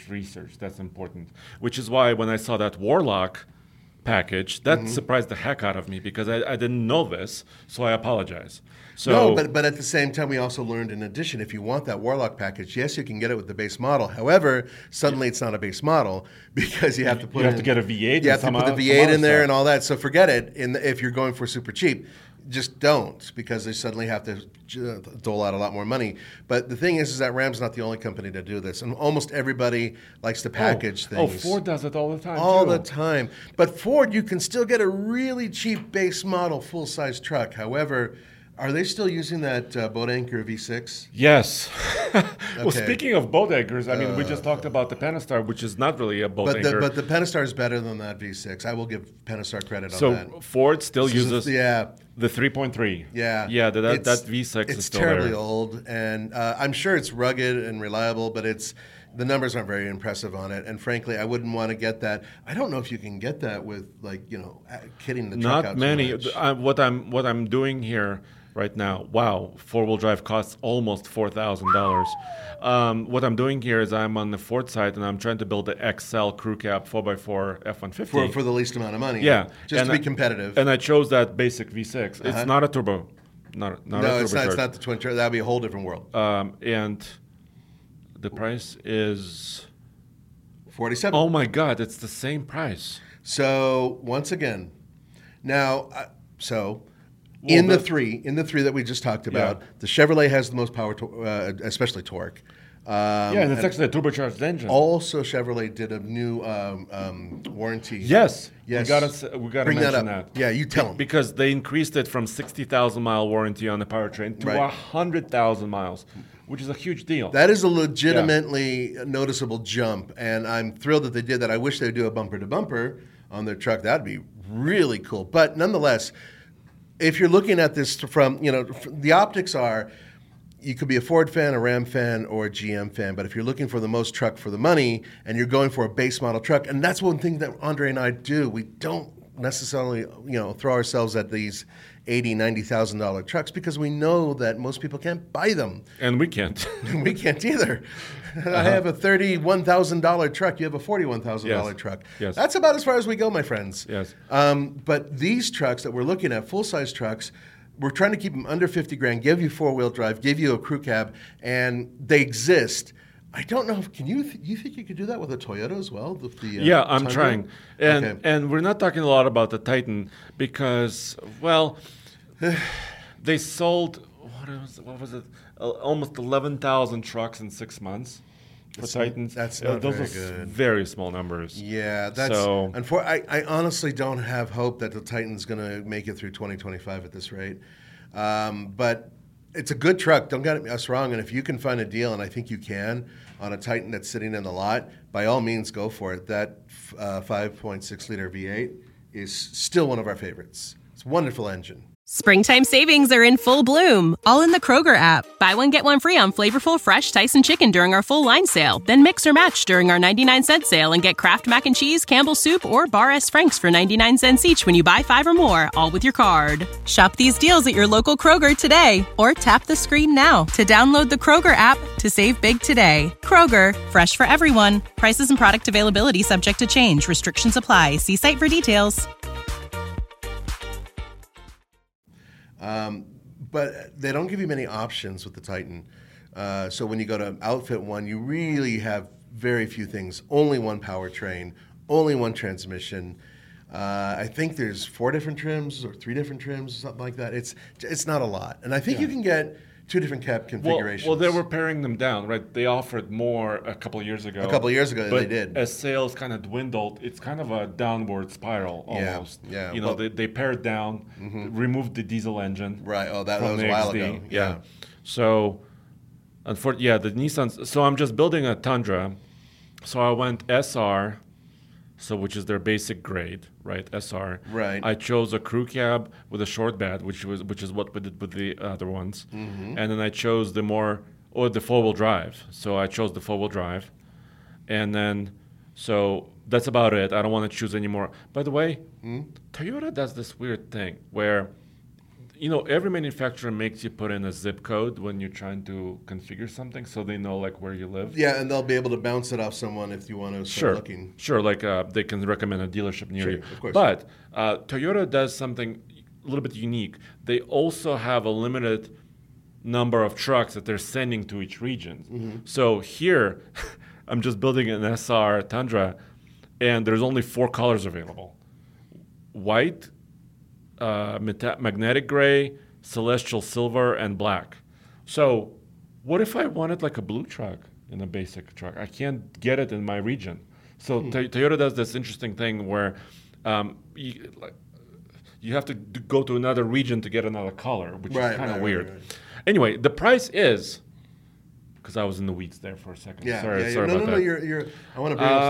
that's important. Which is why when I saw that Warlock package, that surprised the heck out of me because I didn't know this, so I apologize. So, No, but at the same time, we also learned in addition, if you want that Warlock package, yes, you can get it with the base model. However, suddenly it's not a base model because you have to put have to get a V8 You and have to some put the other- V8 some in there other and all that. So forget it. If you're going for super cheap, just don't because they suddenly have to dole out a lot more money. But the thing is that Ram's not the only company to do this, and almost everybody likes to package things. Oh, Ford does it all the time All too. the time. But Ford, you can still get a really cheap base model full-size truck. However, are they still using that boat anchor V6? Yes. Well, Okay. speaking of boat anchors, I mean, we just talked about the Pentastar, which is not really a boat anchor. But the Pentastar is better than that V6. I will give Pentastar credit on so that. Ford still This is uses yeah. the 3.3. Yeah, Yeah, that It's- V6 is it's still terribly there. old, and I'm sure it's rugged and reliable, but the numbers aren't very impressive on it. And frankly, I wouldn't want to get that. I don't know if you can get that with kitting the truck out Not too many. much. What I'm doing here right now. Wow, 4-wheel drive costs almost $4,000. What I'm doing here is I'm on the Ford site and I'm trying to build the XL crew cab 4x4 F-150 for the least amount of money. Yeah, just and to be competitive. And I chose that basic V6. It's not a turbo. Not a no, it's turbocharged. not the twin turbo. That'd be a whole different world. And the price is 47. oh my God! It's the same price. So once again, now in the three that we just talked about, the Chevrolet has the most power, especially torque. Yeah, and it's actually a turbocharged engine. Also, Chevrolet did a new warranty. Yes. Yes. We gotta Bring mention that up. that. Yeah, you tell them. Because they increased it from 60,000 mile warranty on the powertrain to Right. 100,000 miles, which is a huge deal. That is a legitimately noticeable jump, and I'm thrilled that they did that. I wish they'd do a bumper to bumper on their truck. That'd be really cool. But nonetheless, if you're looking at this from, the optics are, you could be a Ford fan, a Ram fan, or a GM fan. But if you're looking for the most truck for the money and you're going for a base model truck, and that's one thing that Andre and I do, we don't necessarily, throw ourselves at these $80,000, $90,000 trucks because we know that most people can't buy them. And we can't. We can't either. I have a $31,000 truck. You have a $41,000 Yes. truck. Yes. That's about as far as we go, my friends. Yes. But these trucks that we're looking at, full-size trucks, we're trying to keep them under 50 grand, give you four-wheel drive, give you a crew cab, and they exist. I don't know. You think you could do that with a Toyota as well? Yeah, I'm Tundra? trying. And we're not talking a lot about the Titan because, well, they sold, what was it? Almost 11,000 trucks in 6 months for Titans. That's not those very are good. very small numbers. Yeah, that's. So- I honestly don't have hope that the Titan's going to make it through 2025 at this rate. But it's a good truck. Don't get us wrong. And if you can find a deal, and I think you can, on a Titan that's sitting in the lot, by all means, go for it. That 5.6 liter V8 is still one of our favorites. It's a wonderful engine. Springtime savings are in full bloom, all in the Kroger app. Buy one, get one free on flavorful, fresh Tyson chicken during our full line sale. Then mix or match during our 99-cent sale and get Kraft Mac and Cheese, Campbell's Soup, or Bar S. Frank's for 99 cents each when you buy 5 or more, all with your card. Shop these deals at your local Kroger today, or tap the screen now to download the Kroger app to save big today. Kroger, fresh for everyone. Prices and product availability subject to change. Restrictions apply. See site for details. But they don't give you many options with the Titan. So when you go to outfit one, you really have very few things. Only one powertrain, only one transmission. I think there's 4 different trims or 3 different trims, something like that. It's not a lot. And I think you can get 2 different cab configurations. Well, they were paring them down, right? They offered more a couple of years ago. A couple of years ago, but they did. As sales kind of dwindled, it's kind of a downward spiral almost. Yeah. They pared down, removed the diesel engine. Right. Oh, that from was the a while XD. ago. Yeah. So, the Nissan. So I'm just building a Tundra. So I went SR, which is their basic grade, right? SR. Right. I chose a crew cab with a short bed, which is what we did with the other ones, and then I chose the 4-wheel drive. So I chose the 4-wheel drive, and then so that's about it. I don't want to choose anymore. By the way, Toyota does this weird thing where, every manufacturer makes you put in a zip code when you're trying to configure something, so they know like where you live. Yeah, and they'll be able to bounce it off someone if you want to start looking. Sure, like they can recommend a dealership near you. Of course. But Toyota does something a little bit unique. They also have a limited number of trucks that they're sending to each region. So here, I'm just building an SR Tundra, and there's only 4 colors available: white, magnetic gray, celestial silver, and black. So what if I wanted like a blue truck in a basic truck? I can't get it in my region. So Toyota does this interesting thing where you have to go to another region to get another color, which is kind of weird. Right. Anyway, the price is, because I was in the weeds there for a second. Sorry about that. No, you're. I want to bring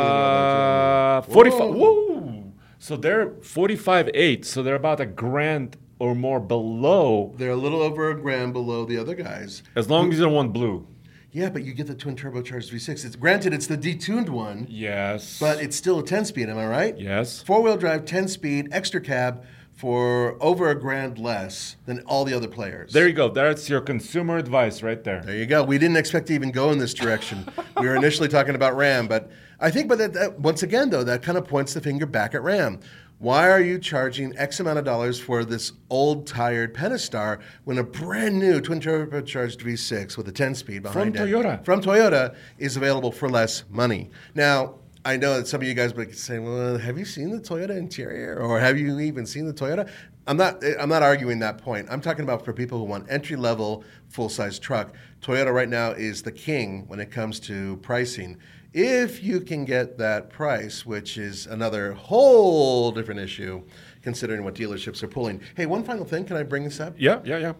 up something about that. 45. Whoa. So they're 45.8. So they're about $1,000 or more below. They're a little over $1,000 below the other guys. As long as you don't want blue. Yeah, but you get the twin turbocharged V6. Granted, it's the detuned one. Yes. But it's still a 10-speed. Am I right? Yes. 4-wheel drive, 10-speed, extra cab for over $1,000 less than all the other players. There you go. That's your consumer advice right there. There you go. We didn't expect to even go in this direction. We were initially talking about Ram, but I think, that once again, though, that kind of points the finger back at Ram. Why are you charging X amount of dollars for this old, tired Pentastar when a brand new twin turbocharged V6 with a 10-speed behind it from Toyota is available for less money? Now, I know that some of you guys would say, well, have you seen the Toyota interior? Or have you even seen the Toyota? I'm not arguing that point. I'm talking about for people who want entry-level, full-size truck. Toyota right now is the king when it comes to pricing. If you can get that price, which is another whole different issue, considering what dealerships are pulling. Hey, one final thing. Can I bring this up? Yeah.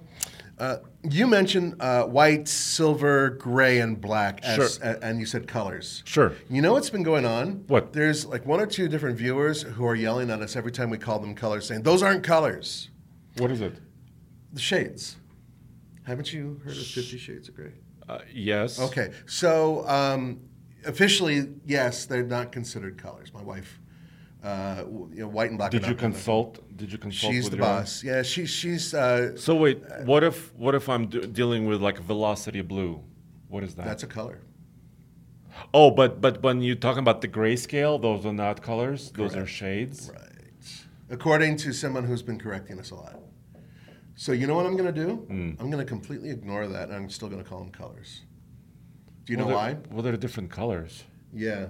You mentioned white, silver, gray, and black, Sure. And you said colors. Sure. You know what's been going on? What? There's like 1 or 2 different viewers who are yelling at us every time we call them colors, saying, those aren't colors. What is it? The shades. Haven't you heard of 50 Shades of Grey? Yes. Okay. So officially, yes, they're not considered colors. My wife, white and black. Did you consult? She's with the your boss. Yeah, she's. So wait, what if I'm dealing with like Velocity Blue? What is that? That's a color. Oh, but when you're talking about the grayscale, those are not colors. Correct. Those are shades. Right. According to someone who's been correcting us a lot. So you know what I'm going to do? I'm going to completely ignore that, and I'm still going to call them colors. Do you know why? Well, they're different colors. Yeah.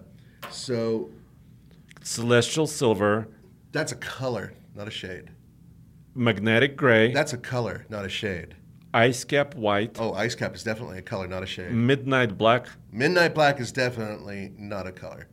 So Celestial silver. That's a color, not a shade. Magnetic gray. That's a color, not a shade. Ice cap white. Oh, ice cap is definitely a color, not a shade. Midnight black. Midnight black is definitely not a color.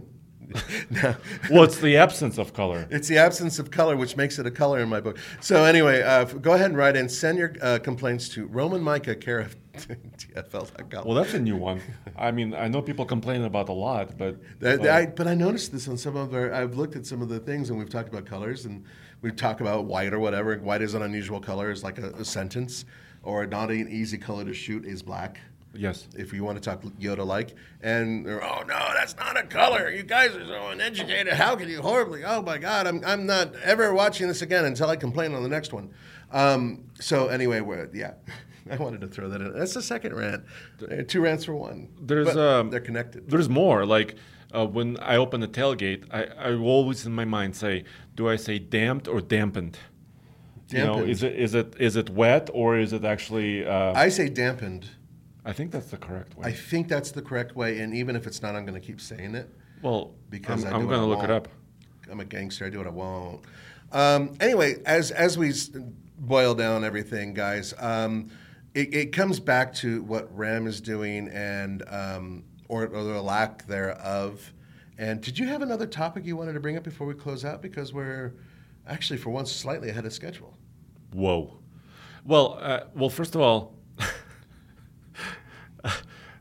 No. Well, it's the absence of color. It's the absence of color, which makes it a color in my book. So anyway, go ahead and write in. Send your complaints to Roman Micah, care of TFL.com. Well, that's a new one. I mean, I know people complain about a lot, but... But I noticed this on some of our... I've looked at some of the things, and we've talked about colors, and we've talked about white or whatever. White is an unusual color, is like a sentence, or not an easy color to shoot is black. Yes. If you want to talk Yoda-like. And they're, oh, no, that's not a color. You guys are so uneducated. How can you horribly? Oh, my God, I'm not ever watching this again until I complain on the next one. So anyway, I wanted to throw that in. That's the second rant. 2 rants for one. They're connected. There's more. Like when I open the tailgate, I always in my mind say, do I say damped or dampened? Dampened. You know, is it wet or is it actually... I say dampened. I think that's the correct way. I think that's the correct way, and even if it's not, I'm going to keep saying it. Well, because I'm going to look it up. I'm a gangster. I do what I won't. Anyway, as we boil down everything, guys, it comes back to what Ram is doing and or the lack thereof. And did you have another topic you wanted to bring up before we close out? Because we're actually, for once, slightly ahead of schedule. Whoa. Well, first of all,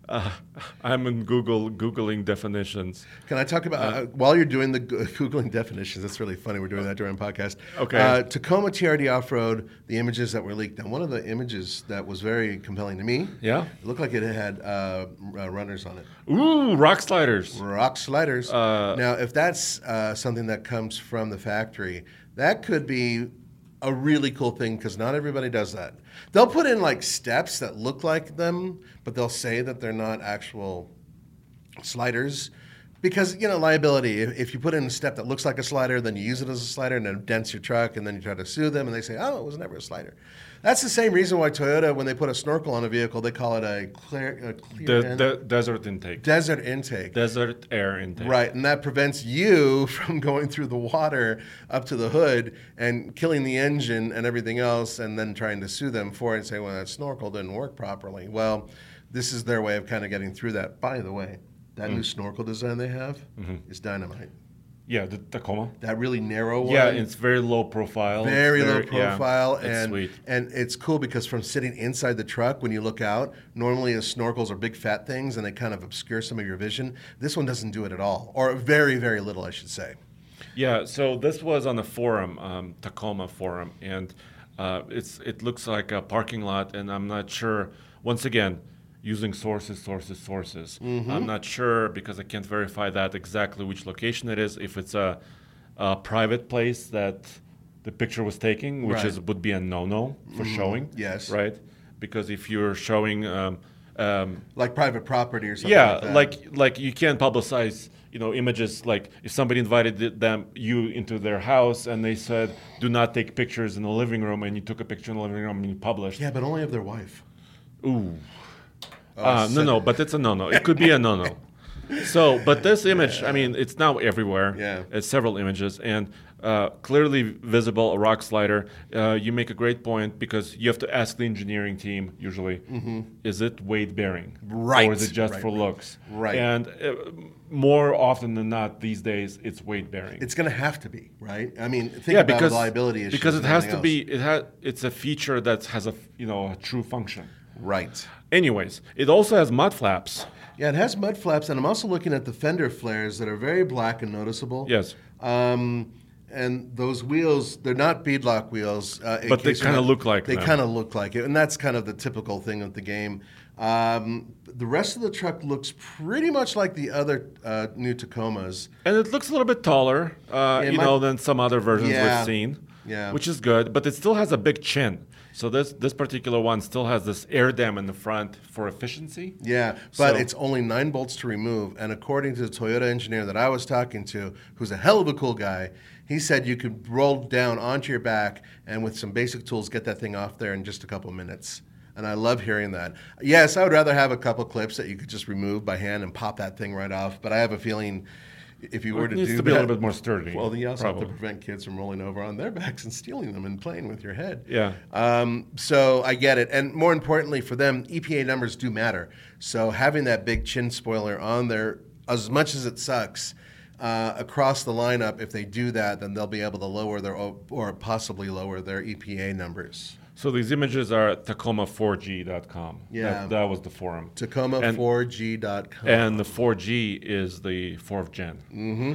I'm in Googling definitions. Can I talk about, while you're doing the Googling definitions, that's really funny. We're doing that during a podcast. Okay. Tacoma TRD Off-Road, the images that were leaked. Now, one of the images that was very compelling to me, Yeah? it looked like it had runners on it. Ooh, rock sliders. Rock sliders. Now, if that's something that comes from the factory, that could be a really cool thing because not everybody does that. They'll put in like steps that look like them, but they'll say that they're not actual sliders because, liability. If you put in a step that looks like a slider, then you use it as a slider and then it dents your truck and then you try to sue them and they say, oh, it was never a slider. That's the same reason why Toyota, when they put a snorkel on a vehicle, they call it a clear Desert intake. desert intake. Desert air intake. Right, and that prevents you from going through the water up to the hood and killing the engine and everything else and then trying to sue them for it and say, well, that snorkel didn't work properly. Well, this is their way of kind of getting through that. By the way, that new snorkel design they have is dynamite. Yeah, the Tacoma. That really narrow one. Yeah, it's very low profile. Very low profile, yeah, it's sweet. And it's cool because from sitting inside the truck, when you look out, normally the snorkels are big fat things and they kind of obscure some of your vision. This one doesn't do it at all, or very, very little, I should say. Yeah, so this was on a forum, Tacoma forum, and it looks like a parking lot, and I'm not sure. Once again, using sources. I'm not sure because I can't verify that exactly which location it is. If it's a private place that the picture was taking, which Right. would be a no-no for showing. Yes. Right? Because if you're showing... Like private property or something yeah, like that. like you can't publicize, images. Like if somebody invited you into their house and they said, do not take pictures in the living room, and you took a picture in the living room and you published. Yeah, but only of their wife. Ooh. Oh, No, but it's a no-no. It could be a no-no. So, but this image, I mean, it's now everywhere. Yeah. It's several images and clearly visible, a rock slider. You make a great point because you have to ask the engineering team usually, is it weight-bearing? Right. Or is it just Right, for right. looks? Right. And more often than not these days, it's weight-bearing. It's going to have to be, right? I mean, think about liability issues. Because it and has to everything else. be, it's a feature that has a true function. Right. Anyways, it also has mud flaps. Yeah, it has mud flaps, and I'm also looking at the fender flares that are very black and noticeable. Yes. And those wheels, they're not beadlock wheels. But they kind of look like They them. kind of look like it, and that's kind of the typical thing of the game. The rest of the truck looks pretty much like the other new Tacomas. And it looks a little bit taller, than some other versions Yeah. we've seen, Yeah. which is good. But it still has a big chin. So this particular one still has this air dam in the front for efficiency. Yeah, but So- it's only 9 bolts to remove. And according to the Toyota engineer that I was talking to, who's a hell of a cool guy, he said you could roll down onto your back and with some basic tools get that thing off there in just a couple of minutes. And I love hearing that. Yes, I would rather have a couple clips that you could just remove by hand and pop that thing right off. But I have a feeling if you were It to needs do to be that, a little bit more sturdy. well, then you also have probably. to prevent kids from rolling over on their backs and stealing them and playing with your head. Yeah. So I get it. And more importantly for them, EPA numbers do matter. So having that big chin spoiler on there, as much as it sucks, across the lineup, if they do that, then they'll be able to lower their, or possibly lower their EPA numbers. So these images are at Tacoma4G.com. Yeah. That was the forum. Tacoma4G.com. And the 4G is the 4th gen. Mm-hmm.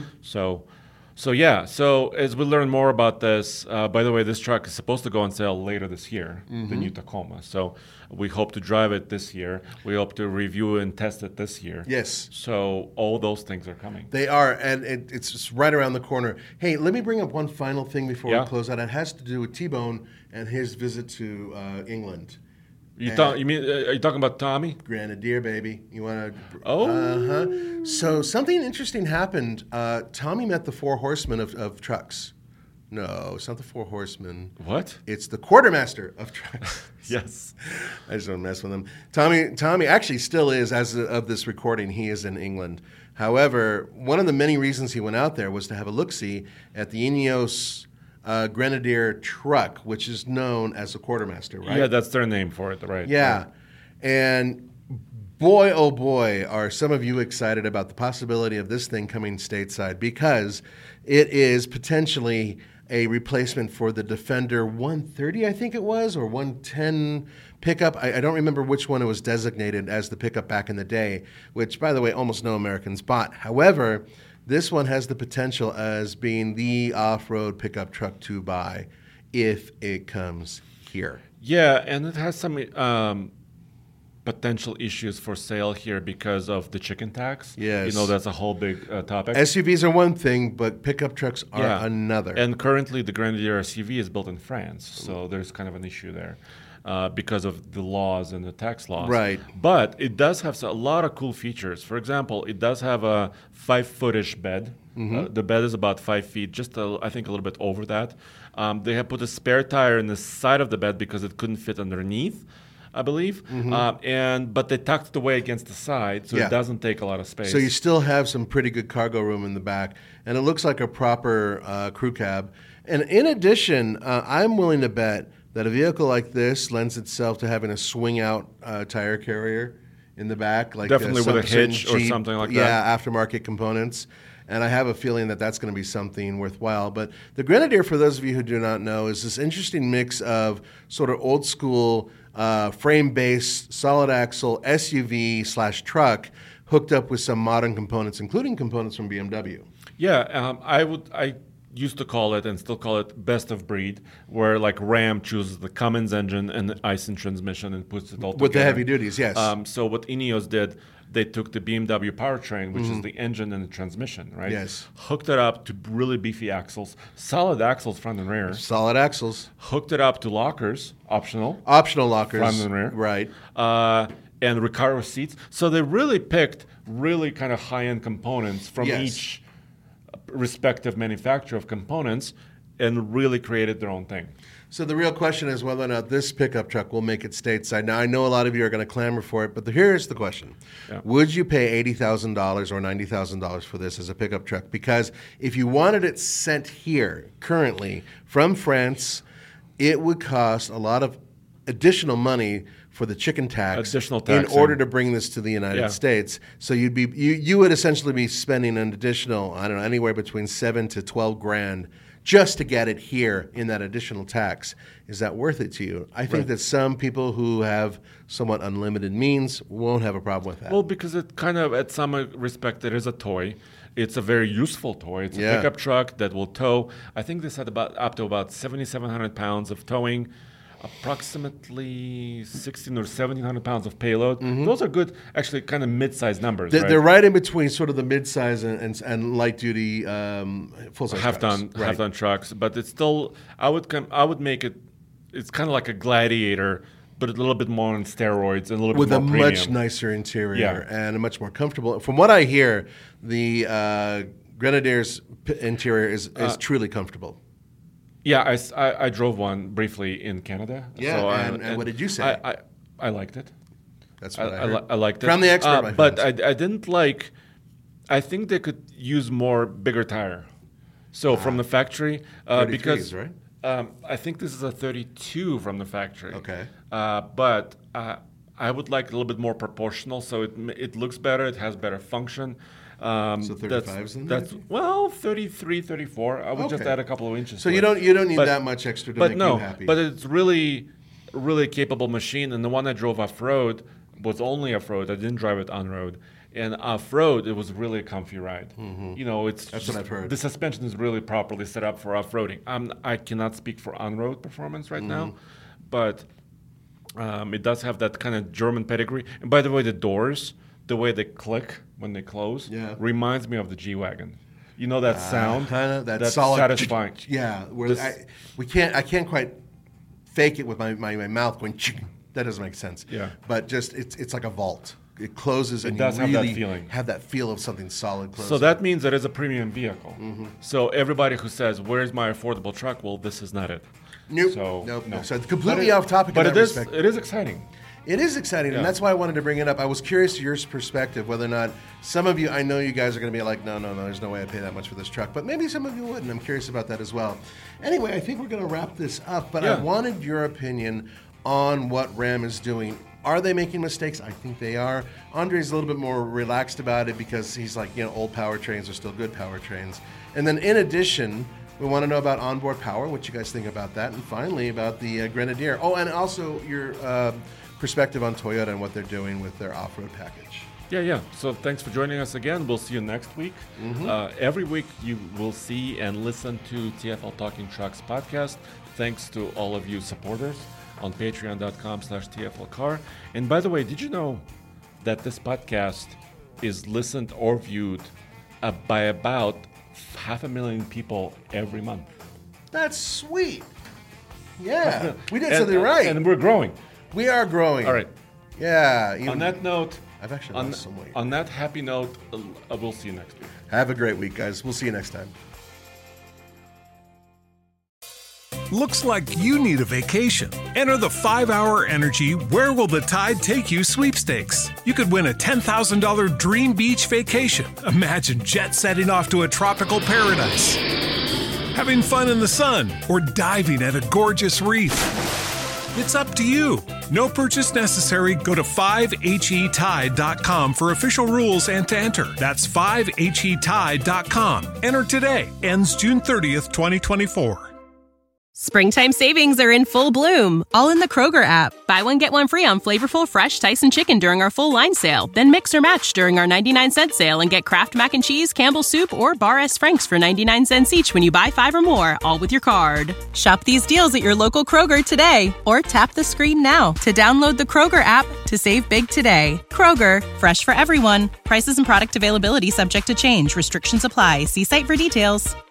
So yeah. So as we learn more about this, by the way, this truck is supposed to go on sale later this year, the new Tacoma. So we hope to drive it this year. We hope to review and test it this year. Yes. So all those things are coming. They are, and it's just right around the corner. Hey, let me bring up one final thing before Yeah. we close out. It has to do with T-Bone and his visit to England. You are you talking about Tommy? Grenadier, baby. You want to? Oh. Uh-huh. So something interesting happened. Tommy met the 4 horsemen of trucks. No, it's not the 4 horsemen. What? It's the quartermaster of trucks. Yes. I just don't mess with him. Tommy actually still is, as of this recording, he is in England. However, one of the many reasons he went out there was to have a look-see at the Ineos Grenadier truck, which is known as the quartermaster, right? Yeah, that's their name for it, right? Yeah. And boy, oh boy, are some of you excited about the possibility of this thing coming stateside, because it is potentially a replacement for the Defender 130, I think it was, or 110 pickup. I don't remember which one it was designated as the pickup back in the day, which, by the way, almost no Americans bought. However, this one has the potential as being the off-road pickup truck to buy if it comes here. Yeah, and it has some potential issues for sale here because of the chicken tax. Yes. That's a whole big topic. SUVs are one thing, but pickup trucks are another. And currently, the Grenadier SUV is built in France, so there's kind of an issue there because of the laws and the tax laws. Right. But it does have a lot of cool features. For example, it does have a 5-foot-ish bed. The bed is about 5 feet, just I think a little bit over that. They have put a spare tire in the side of the bed because it couldn't fit underneath, I believe. But they tucked it away against the side, so it doesn't take a lot of space. So you still have some pretty good cargo room in the back, and it looks like a proper crew cab. And in addition, I'm willing to bet that a vehicle like this lends itself to having a swing-out tire carrier in the back, like definitely with a hitch or something like that. Yeah, aftermarket components. And I have a feeling that that's going to be something worthwhile. But the Grenadier, for those of you who do not know, is this interesting mix of sort of old school frame-based, solid axle SUV/truck hooked up with some modern components, including components from BMW. Yeah, I used to call it and still call it best of breed, where like Ram chooses the Cummins engine and the Aisin transmission and puts it all together. With the heavy duties, yes. So what Ineos did, they took the BMW powertrain, which is the engine and the transmission, right? Yes. Hooked it up to really beefy axles, solid axles front and rear. Solid axles. Hooked it up to lockers, optional. Optional lockers. Front and rear. Right. And Recaro seats. So they really picked really kind of high-end components from each respective manufacturer of components and really created their own thing. So the real question is whether or not this pickup truck will make it stateside. Now, I know a lot of you are going to clamor for it, but here's the question. Yeah. Would you pay $80,000 or $90,000 for this as a pickup truck? Because if you wanted it sent here currently from France, it would cost a lot of additional money for the chicken tax in order to bring this to the United States. So you would essentially be spending an additional, I don't know, anywhere between $7,000 to $12,000 just to get it here in that additional tax. Is that worth it to you? I think that some people who have somewhat unlimited means won't have a problem with that. Well, because it kind of, at some respect, it is a toy. It's a very useful toy. It's a pickup truck that will tow. I think they said up to about 7,700 pounds of towing, approximately 1,600 or 1,700 pounds of payload. Those are good, actually, kind of mid-sized numbers. They're right in between sort of the mid-size and light-duty full-size half-ton trucks. But it's still, I would make it. It's kind of like a Gladiator, but a little bit more on steroids and a little with bit more a premium. much nicer interior and a much more comfortable. From what I hear, the Grenadier's interior is truly comfortable. Yeah, I drove one briefly in Canada. Yeah, so and what did you say? I liked it. That's what I heard. I liked it. From the expert, my but I didn't like. I think they could use bigger tire. So from the factory, because right? I think this is a 32 from the factory. Okay. But I would like a little bit more proportional, so it looks better. It has better function. So 35s in there? 33, 34. I would just add a couple of inches. So you don't need that much extra to make you happy. But it's really, really capable machine. And the one I drove off-road was only off-road. I didn't drive it on-road. And off-road, it was really a comfy ride. That's what I've heard. The suspension is really properly set up for off-roading. I cannot speak for on-road performance right now, but it does have that kind of German pedigree. And by the way, the doors, the way they click when they close, reminds me of the G-Wagon. You know that sound? That's solid, satisfying. Yeah, I can't quite fake it with my mouth going. That doesn't make sense. Yeah, but just it's like a vault. It closes, and does you have really that feeling. Have that feel of something solid closing. So that means that it's a premium vehicle. So everybody who says, "Where's my affordable truck?" Well, this is not it. Nope. So So it's completely off topic. But in that respect. It is exciting. It is exciting, and that's why I wanted to bring it up. I was curious to your perspective, whether or not some of you, I know you guys are going to be like, no, there's no way I pay that much for this truck, but maybe some of you would, and I'm curious about that as well. Anyway, I think we're going to wrap this up, but I wanted your opinion on what Ram is doing. Are they making mistakes? I think they are. Andre's a little bit more relaxed about it because he's like, old powertrains are still good powertrains. And then in addition, We want to know about onboard power, what you guys think about that, and finally about the Grenadier. Oh, and also your perspective on Toyota and what they're doing with their off-road package. Yeah. So thanks for joining us again. We'll see you next week. Every week you will see and listen to TFL Talking Trucks podcast. Thanks to all of you supporters on patreon.com/TFLcar. And by the way, did you know that this podcast is listened or viewed by about 500,000 people every month? That's sweet. Yeah, we did something right. And we're growing. We are growing. All right. Yeah. On that note, I've actually lost some weight. On that happy note, we'll see you next week. Have a great week, guys. We'll see you next time. Looks like you need a vacation. Enter the 5-Hour Energy Where Will the Tide Take You sweepstakes. You could win a $10,000 dream beach vacation. Imagine jet setting off to a tropical paradise, having fun in the sun, or diving at a gorgeous reef. It's up to you. No purchase necessary. Go to 5HETide.com for official rules and to enter. That's 5HETide.com. Enter today. Ends June 30th, 2024. Springtime savings are in full bloom, all in the Kroger app. Buy one, get one free on flavorful, fresh Tyson chicken during our full line sale. Then mix or match during our 99-cent sale and get Kraft Mac and Cheese, Campbell's Soup, or Bar S. Frank's for 99 cents each when you buy 5 or more, all with your card. Shop these deals at your local Kroger today, or tap the screen now to download the Kroger app to save big today. Kroger, fresh for everyone. Prices and product availability subject to change. Restrictions apply. See site for details.